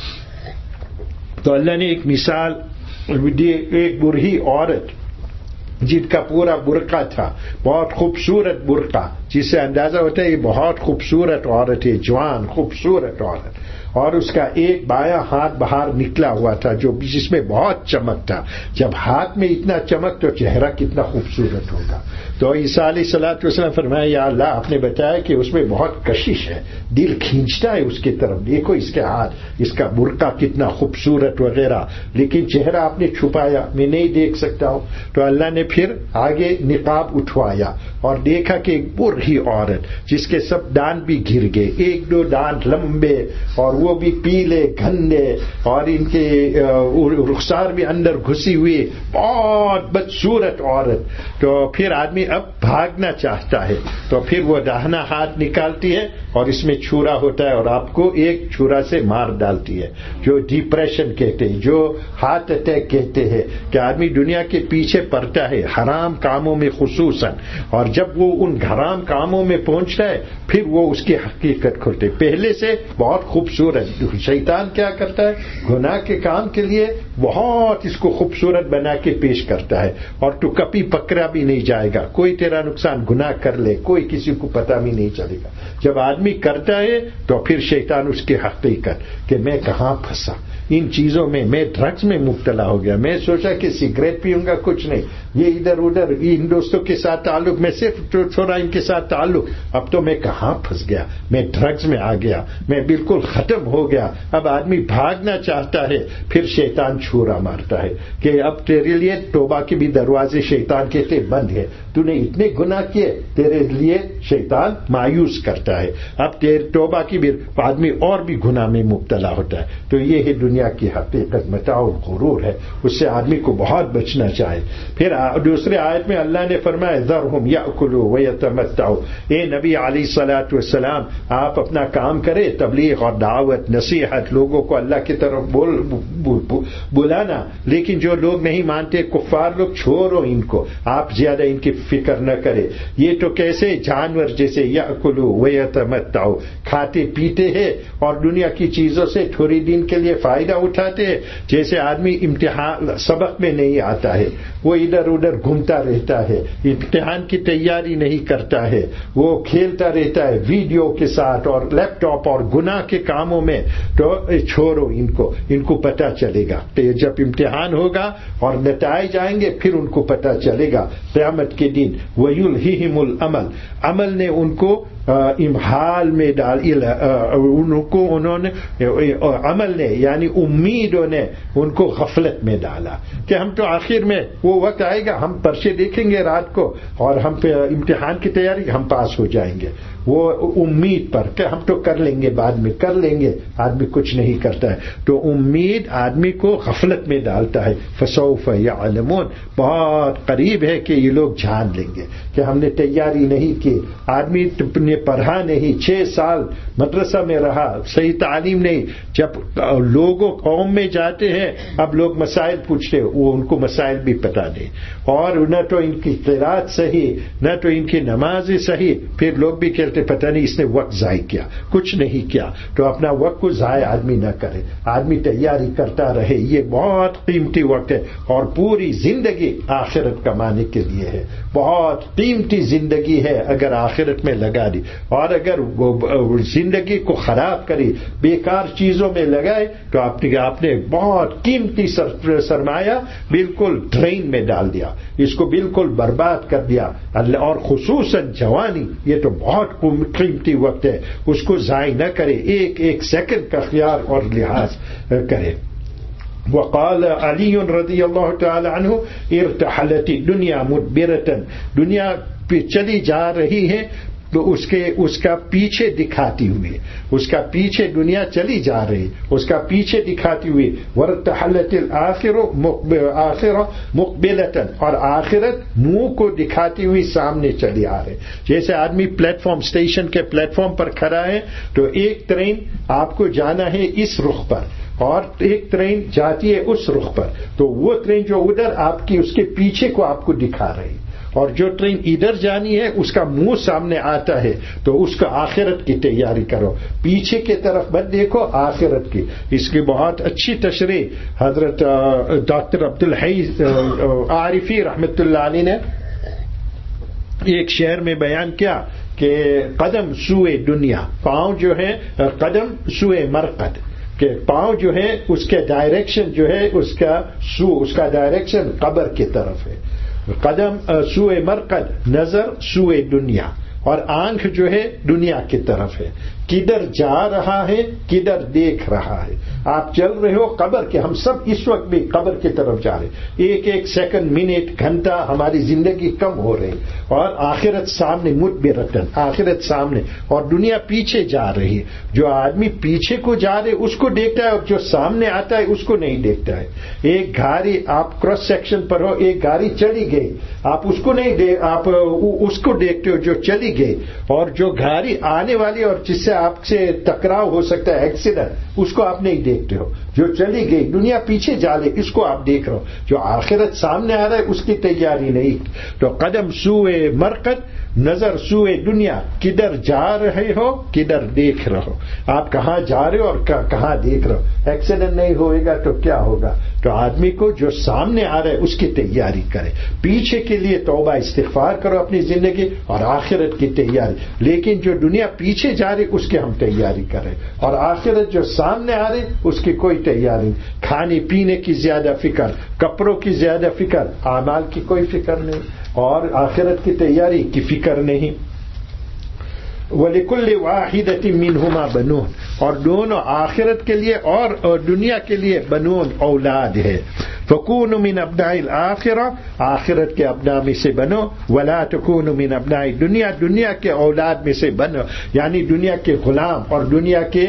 تو اللہ نے ایک مثال دی، ایک بوڑھی عورت جن کا پورا برقع تھا، بہت خوبصورت برقع، جس سے اندازہ ہوتا ہے یہ بہت خوبصورت عورت ہے، جوان خوبصورت عورت، اور اس کا ایک بایاں ہاتھ باہر نکلا ہوا تھا جس میں بہت چمک تھا. جب ہاتھ میں اتنا چمک تو چہرہ کتنا خوبصورت ہوگا. تو عیسیٰ علیہ الصلوۃ والسلام فرمایا یا اللہ آپ نے بتایا کہ اس میں بہت کشش ہے، دل کھینچتا ہے اس کی طرف، دیکھو اس کے ہاتھ، اس کا برقع کتنا خوبصورت وغیرہ، لیکن چہرہ آپ نے چھپایا، میں نہیں دیکھ سکتا ہوں. تو اللہ نے پھر آگے نقاب اٹھوایا اور دیکھا کہ ایک برہی عورت جس کے سب دانت بھی گر گئے، ایک دو دانت لمبے اور وہ بھی پیلے گھنے، اور ان کے رخسار بھی اندر گھسی ہوئی، بہت بدصورت عورت. تو پھر آدمی اب بھاگنا چاہتا ہے تو پھر وہ داہنا ہاتھ نکالتی ہے اور اس میں چھرا ہوتا ہے اور آپ کو ایک چھرا سے مار ڈالتی ہے، جو ڈپریشن کہتے ہیں، جو ہارٹ اٹیک کہتے ہیں، کہ آدمی دنیا کے پیچھے پڑتا ہے حرام کاموں میں خصوصاً، اور جب وہ ان حرام کاموں میں پہنچتا ہے پھر وہ اس کی حقیقت کھلتے. پہلے سے بہت خوبصورت، شیطان کیا کرتا ہے گناہ کے کام کے لیے بہت اس کو خوبصورت بنا کے پیش کرتا ہے، اور تو کبھی پکڑا بھی نہیں جائے گا، کوئی تیرا نقصان گناہ کر لے کوئی کسی کو پتہ بھی نہیں چلے گا. جب آدمی کرتا ہے تو پھر شیطان اس کی حقیقت کہ میں کہاں پھنسا ان چیزوں میں ڈرگس میں مبتلا ہو گیا، میں سوچا کہ سگریٹ پیوں گا کچھ نہیں، یہ ادھر ادھر ان دوستوں کے ساتھ تعلق، میں صرف چھوڑا ان کے ساتھ تعلق، اب تو میں کہاں پھنس گیا، میں ڈرگس میں آ گیا، میں بالکل ختم ہو گیا. اب آدمی بھاگنا چاہتا ہے، پھر شیطان چھورا مارتا ہے کہ اب تیرے لیے توبہ کے بھی دروازے شیطان کہتے بند ہے، تو نے اتنے گناہ کیے، تیرے لیے شیطان مایوس کرتا ہے، اب تیرے توبہ کی بھی آدمی اور بھی گناہ میں مبتلا ہوتا ہے. تو یہ ہے دنیا کی حقیقت، متاع الغرور ہے، اس سے آدمی کو بہت بچنا چاہے. پھر دوسرے آیت میں اللہ نے فرمایا ذرہم یأکلوا ویتمتعوا، اے نبی علیہ الصلوۃ والسلام آپ اپنا کام کرے، تبلیغ اور دعوت نصیحت، لوگوں کو اللہ کی طرف بلانا، لیکن جو لوگ نہیں مانتے کفار لوگ چھوڑو ان کو، آپ زیادہ ان کی فکر نہ کرے. یہ تو کیسے جانور جیسے یأکلوا ویتمتعوا، کھاتے پیتے ہیں اور دنیا کی چیزوں سے تھوڑی دن کے لیے فائدہ اٹھاتے ہیں. جیسے آدمی امتحان سبق میں نہیں آتا ہے وہ ادھر ادھر گھومتا رہتا ہے، امتحان کی تیاری نہیں کرتا ہے، وہ کھیلتا رہتا ہے ویڈیو کے ساتھ اور لیپ ٹاپ اور گناہ کے کاموں میں. تو چھوڑو ان کو پتہ چلے گا، جب امتحان ہوگا اور نتائج آئیں گے پھر ان کو پتہ چلے گا قیامت کے دن. وَيُلْهِهِمُ الْعَمَلُ، عمل نے ان کو امحال میں انہوں نے عمل نے یعنی امیدوں نے ان کو غفلت میں ڈالا کہ ہم تو آخر میں وہ وقت آئے گا ہم پرچے دیکھیں گے رات کو اور ہم پہ امتحان کی تیاری ہم پاس ہو جائیں گے، وہ امید پر کہ ہم تو کر لیں گے بعد میں کر لیں گے، آدمی کچھ نہیں کرتا ہے. تو امید آدمی کو غفلت میں ڈالتا ہے. فسوف یعلمون، بہت قریب ہے کہ یہ لوگ جان لیں گے کہ ہم نے تیاری نہیں کی، آدمی نے پڑھا نہیں، 6 سال مدرسہ میں رہا، صحیح تعلیم نہیں. جب لوگوں قوم میں جاتے ہیں اب لوگ مسائل پوچھتے وہ ان کو مسائل بھی پتہ نہیں، اور نہ تو ان کی قرات صحیح نہ تو ان کی نماز صحیح، پھر لوگ بھی کہتے پتہ نہیں اس نے وقت ضائع کیا، کچھ نہیں کیا. تو اپنا وقت کو ضائع آدمی نہ کرے، آدمی تیاری کرتا رہے، یہ بہت قیمتی وقت ہے اور پوری زندگی آخرت کمانے کے لیے ہے، بہت قیمتی زندگی ہے اگر آخرت میں لگا دی. اور اگر زندگی کو خراب کری بیکار چیزوں میں لگائے تو آپ نے بہت قیمتی سرمایہ بالکل ڈرین میں ڈال دیا، اس کو بالکل برباد کر دیا. اور خصوصاً جوانی یہ تو بہت قیمتی وقت ہے، اس کو ضائع نہ کرے، ایک ایک سیکنڈ کا خیال اور لحاظ کرے. وقال علی رضی اللہ تعالی عنہ ارتحلت الدنیا مدبرۃ، دنیا پہ چلی جا رہی ہے تو اس کا پیچھے دکھاتی ہوئی، اس کا پیچھے دنیا چلی جا رہی، اس کا پیچھے دکھاتی ہوئی. وارتحلت الآخرہ مقبلۃ، اور آخرت منہ کو دکھاتی ہوئی سامنے چلی آ رہے. جیسے آدمی پلیٹ فارم اسٹیشن کے پلیٹ فارم پر کھڑا ہے تو ایک ٹرین آپ کو جانا ہے اس رخ پر اور ایک ٹرین جاتی ہے اس رخ پر، تو وہ ٹرین جو ادھر آپ کی اس کے پیچھے کو آپ کو دکھا رہی اور جو ٹرین ادھر جانی ہے اس کا منہ سامنے آتا ہے تو اس کا آخرت کی تیاری کرو, پیچھے کی طرف مت دیکھو, آخرت کی. اس کی بہت اچھی تشریح حضرت ڈاکٹر عبدالحی عارفی رحمۃ اللہ علیہ نے ایک شعر میں بیان کیا کہ قدم سوئے دنیا, پاؤں جو ہے قدم سوئے مرقد, کہ پاؤں جو ہے اس کے ڈائریکشن جو ہے اس کا ڈائریکشن قبر کی طرف ہے. قدم سوئے مرقد, نظر سوئے دنیا, اور آنکھ جو ہے دنیا کی طرف ہے. کدھر جا رہا ہے, کدھر دیکھ رہا ہے. آپ چل رہے ہو قبر کے, ہم سب اس وقت بھی قبر کی طرف جا رہے ہیں. ایک ایک سیکنڈ, منٹ, گھنٹہ ہماری زندگی کم ہو رہی اور آخرت سامنے مدبرتن, آخرت سامنے اور دنیا پیچھے جا رہی ہے. جو آدمی پیچھے کو جا رہے اس کو دیکھتا ہے اور جو سامنے آتا ہے اس کو نہیں دیکھتا ہے. ایک گاڑی آپ کراس سیکشن پر ہو, ایک گاڑی چلی گئی, آپ اس کو نہیں آپ اس کو دیکھتے ہو جو چلی گئی, اور جو گاڑی آنے والی اور جس سے آپ سے ٹکراؤ ہو سکتا ہے, ایکسیڈنٹ, اس کو آپ نہیں دیکھتے ہو. جو چلی گئی, دنیا پیچھے جا رہی, اس کو آپ دیکھ رہے ہو. جو آخرت سامنے آ رہا ہے اس کی تیاری نہیں. تو قدم سوئے مرقد, نظر سوئے دنیا, کدھر جا رہے ہو, کدھر دیکھ رہے ہو. آپ کہاں جا رہے ہو اور کہاں دیکھ رہے ہو. ایکسیڈنٹ نہیں ہوئے گا تو کیا ہوگا. تو آدمی کو جو سامنے آ رہا ہے اس کی تیاری کرے, پیچھے کے لیے توبہ استغفار کرو اپنی زندگی اور آخرت کی تیاری. لیکن جو دنیا پیچھے جا رہی اس کی ہم تیاری کریں, اور آخرت جو سامنے آ رہی اس کی کوئی تیاری نہیں. کھانے پینے کی زیادہ فکر, کپڑوں کی زیادہ فکر, اعمال کی کوئی فکر نہیں, اور آخرت کی تیاری کی فکر نہیں. وَلِكُلِّ وَاحِدَةٍ مِّنْهُمَا بَنُونَ, اور دونوں آخرت کے لیے اور دنیا کے لیے بنون اولاد ہے. فَكُونُوا مِنْ أَبْنَاءِ الْآخِرَةِ, آخرت کے ابناء میں سے بنو. وَلَا تَكُونُوا مِنْ أَبْنَاءِ الدُّنْيَا, دنیا کے اولاد میں سے بنو, یعنی دنیا کے غلام اور دنیا کے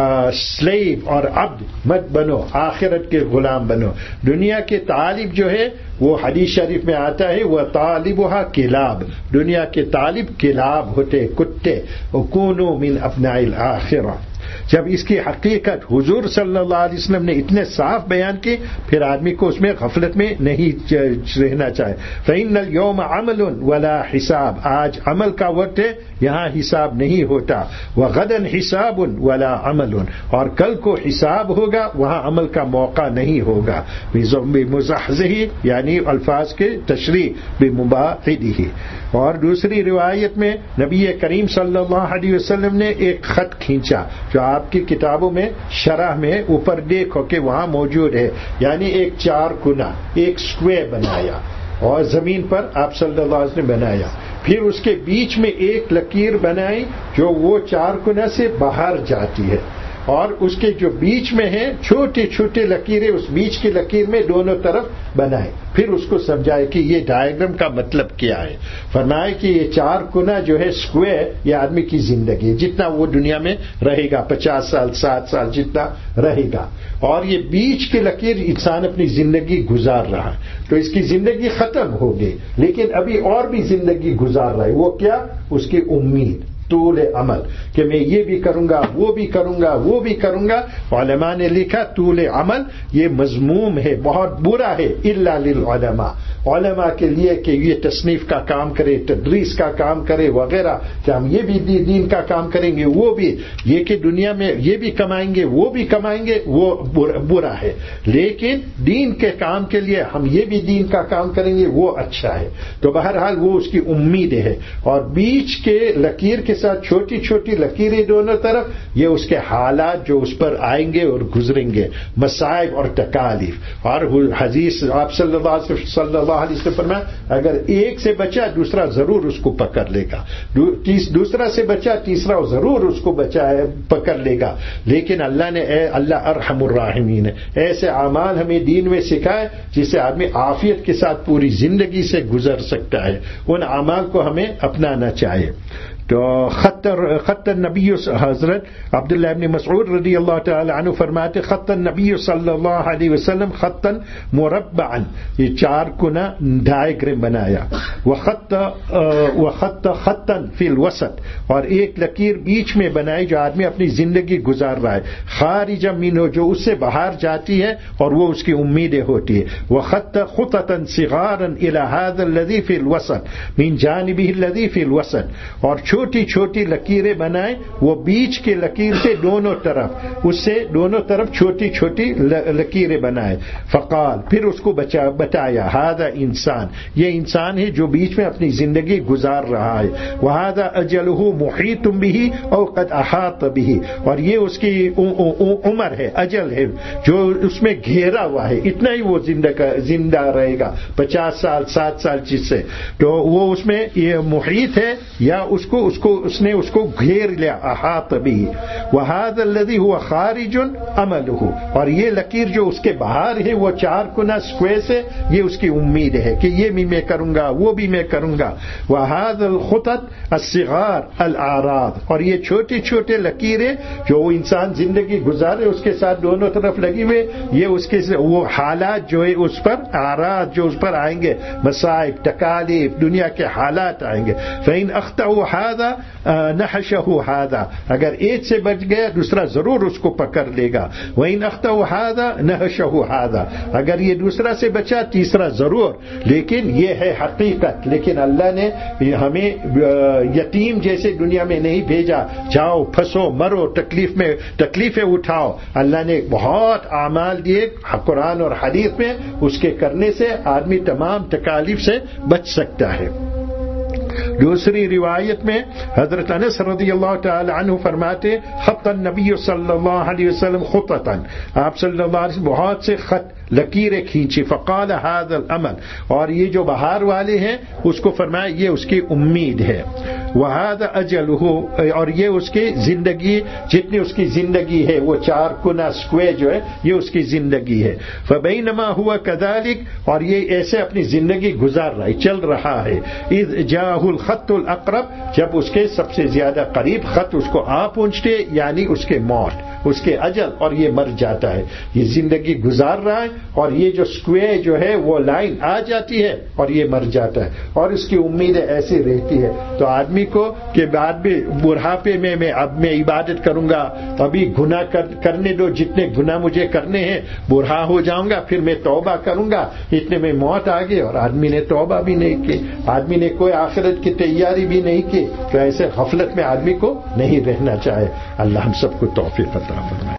سلیو اور عبد مت بنو, آخرت کے غلام بنو. دنیا کے طالب جو ہے وہ حدیث شریف میں آتا ہے وہ طالبها کلاب, دنیا کے طالب کلاب ہوتے, کتے. وَكُونُوا مِنْ أَبْنَاءِ الْآخِرَةِ, جب اس کی حقیقت حضور صلی اللہ علیہ وسلم نے اتنے صاف بیان کی, پھر آدمی کو اس میں غفلت میں نہیں رہنا چاہے. فَإِنَّ الْيَوْمَ عَمَلٌ وَلَا حِسَاب, آج عمل کا وقت ہے, یہاں حساب نہیں ہوتا. وَغَدًا حِسَابٌ وَلَا عَمَلٌ, اور کل کو حساب ہوگا, وہاں عمل کا موقع نہیں ہوگا. بِمُزَحْزِحِ, یعنی الفاظ کے تشریح, بِمُبَاعِدِهِ. اور دوسری روایت میں نبی کریم صلی اللہ علیہ وسلم نے ایک خط کھینچا جو آپ کی کتابوں میں شرح میں اوپر دیکھو کہ وہاں موجود ہے, یعنی ایک چار کونا, ایک سکوئر بنایا اور زمین پر آپ صلی اللہ علیہ وسلم نے بنایا. پھر اس کے بیچ میں ایک لکیر بنائی جو وہ چار کونا سے باہر جاتی ہے, اور اس کے جو بیچ میں ہیں چھوٹے چھوٹے لکیریں اس بیچ کی لکیر میں دونوں طرف بنائے. پھر اس کو سمجھائے کہ یہ ڈائیگرام کا مطلب کیا ہے. فرمائے کہ یہ چار کونا جو ہے سکوئر, یہ آدمی کی زندگی, جتنا وہ دنیا میں رہے گا, 50 سال 60 سال جتنا رہے گا, اور یہ بیچ کی لکیر انسان اپنی زندگی گزار رہا ہے. تو اس کی زندگی ختم ہو گئی, لیکن ابھی اور بھی زندگی گزار رہا ہے. وہ کیا, اس کی امید, طول عمل, کہ میں یہ بھی کروں گا, وہ بھی کروں گا, وہ بھی کروں گا. علماء نے لکھا طول عمل یہ مذموم ہے, بہت برا ہے. الا للعلماء, علماء کے لیے کہ یہ تصنیف کا کام کرے, تدریس کا کام کرے وغیرہ, کہ ہم یہ بھی دین کا کام کریں گے, وہ بھی یہ کہ دنیا میں یہ بھی کمائیں گے, وہ بھی کمائیں گے, وہ برا ہے. لیکن دین کے کام کے لیے ہم یہ بھی دین کا کام کریں گے, وہ اچھا ہے. تو بہرحال وہ اس کی امید ہے. اور بیچ کے لکیر کے ساتھ چھوٹی چھوٹی لکیریں دونوں طرف, یہ اس کے حالات جو اس پر آئیں گے اور گزریں گے, مصائب اور تکالیف. اور حدیث آپ صلی اللہ علیہ وسلم فرمایا اگر ایک سے بچا دوسرا ضرور اس کو پکڑ لے گا, دوسرا سے بچا تیسرا ضرور اس کو پکڑ لے گا. لیکن اللہ نے اللہ ارحم الراحمین ہے, ایسے اعمال ہمیں دین میں سکھائے جس سے آدمی عافیت کے ساتھ پوری زندگی سے گزر سکتا ہے. ان اعمال کو ہمیں اپنانا چاہیے. تو خط النبی حضرت عبداللہ ابن مسعود رضی اللہ تعالی عنہ فرماتے خط النبی صلی اللہ علیہ وسلم خطا مربعا، یہ 4 گنا ڈائیگرام بنایا، وخط خطا فی الوسط، اور ایک لکیر بیچ میں بنائی جو آدمی اپنی زندگی گزار رہا ہے، خارج منہ، جو اس سے باہر جاتی ہے اور وہ اس کی امیدیں ہوتی ہے، وخط خططا صغارا الى هذا الذي في الوسط من جانبه الذي في الوسط، اور چھوٹی چھوٹی لکیریں بنائیں وہ بیچ کے لکیر سے دونوں طرف، اس سے دونوں طرف چھوٹی چھوٹی لکیریں بنائے، فقال، پھر اس کو بتایا، هذا انسان، یہ انسان ہے جو بیچ میں اپنی زندگی گزار رہا ہے، وهذا اجله محیط به او قد احاط به، اور یہ اس کی عمر ہے، اجل ہے جو اس میں گھیرا ہوا ہے، اتنا ہی وہ زندہ رہے گا، 50 سال 60 سال جس سے، تو وہ اس میں یہ محیط ہے یا اس نے اس کو گھیر لیا، احاط به، وهذا الذي هو خارج عمله، اور یہ لکیر جو اس کے باہر ہے وہ 4 گنا اسکوائر سے، یہ اس کی امید ہے کہ یہ بھی میں کروں گا، وہ بھی میں کروں گا، وهذا الخطط الصغار الاعراض، اور یہ چھوٹے چھوٹے لکیریں جو وہ انسان زندگی گزارے اس کے ساتھ دونوں طرف لگی ہوئے، یہ اس کے وہ حالات جو ہے اس پر، اعراض جو اس پر آئیں گے، مصائب تکالیف دنیا کے حالات آئیں گے، فإن اخطأوا هذا نحشه هذا، اگر ایک سے بچ گیا دوسرا ضرور اس کو پکڑ لے گا، وإن اخطأوا هذا نحشه هذا، اگر یہ دوسرا سے بچا تیسرا ضرور، لیکن یہ ہے حقیقت، لیکن اللہ نے ہمیں یتیم جیسے دنیا میں نہیں بھیجا، جاؤ پھنسو مرو تکلیفیں اٹھاؤ، اللہ نے بہت اعمال دیے قرآن اور حدیث میں، اس کے کرنے سے آدمی تمام تکالیف سے بچ سکتا ہے۔ دوسری روایت میں حضرت انس رضی اللہ تعالی عنہ فرماتے خط النبی صلی اللہ علیہ وسلم خططا، آپ صلی اللہ علیہ وسلم بہت سے خط لکیریں کھینچی، فقال هذا الامل، اور یہ جو باہر والے ہیں اس کو فرمایا یہ اس کی امید ہے، وهذا اجله، اور یہ اس کی زندگی، جتنی اس کی زندگی ہے وہ 4 گنا اسکوائر جو ہے یہ اس کی زندگی ہے، فبینما هو كذلك، اور یہ ایسے اپنی زندگی گزار رہا ہے، چل رہا ہے، اذ جاءه الخط الاقرب، جب اس کے سب سے زیادہ قریب خط اس کو آ پہنچتے، یعنی اس کے موت، اس کے اجل، اور یہ مر جاتا ہے، یہ زندگی گزار رہا ہے اور یہ جو اسکوائر جو ہے وہ لائن آ جاتی ہے اور یہ مر جاتا ہے، اور اس کی امیدیں ایسی رہتی ہے، تو آدمی کو کہ بعد میں بڑھاپے میں اب میں عبادت کروں گا، ابھی گناہ کرنے دو جتنے گناہ مجھے کرنے ہیں، بوڑھا ہو جاؤں گا پھر میں توبہ کروں گا، اتنے میں موت آ گئی اور آدمی نے توبہ بھی نہیں کی، آدمی نے کوئی آخرت کی تیاری بھی نہیں کی، تو ایسے غفلت میں آدمی کو نہیں رہنا چاہے۔ اللہ ہم سب کو توفیق عطا فرمائے۔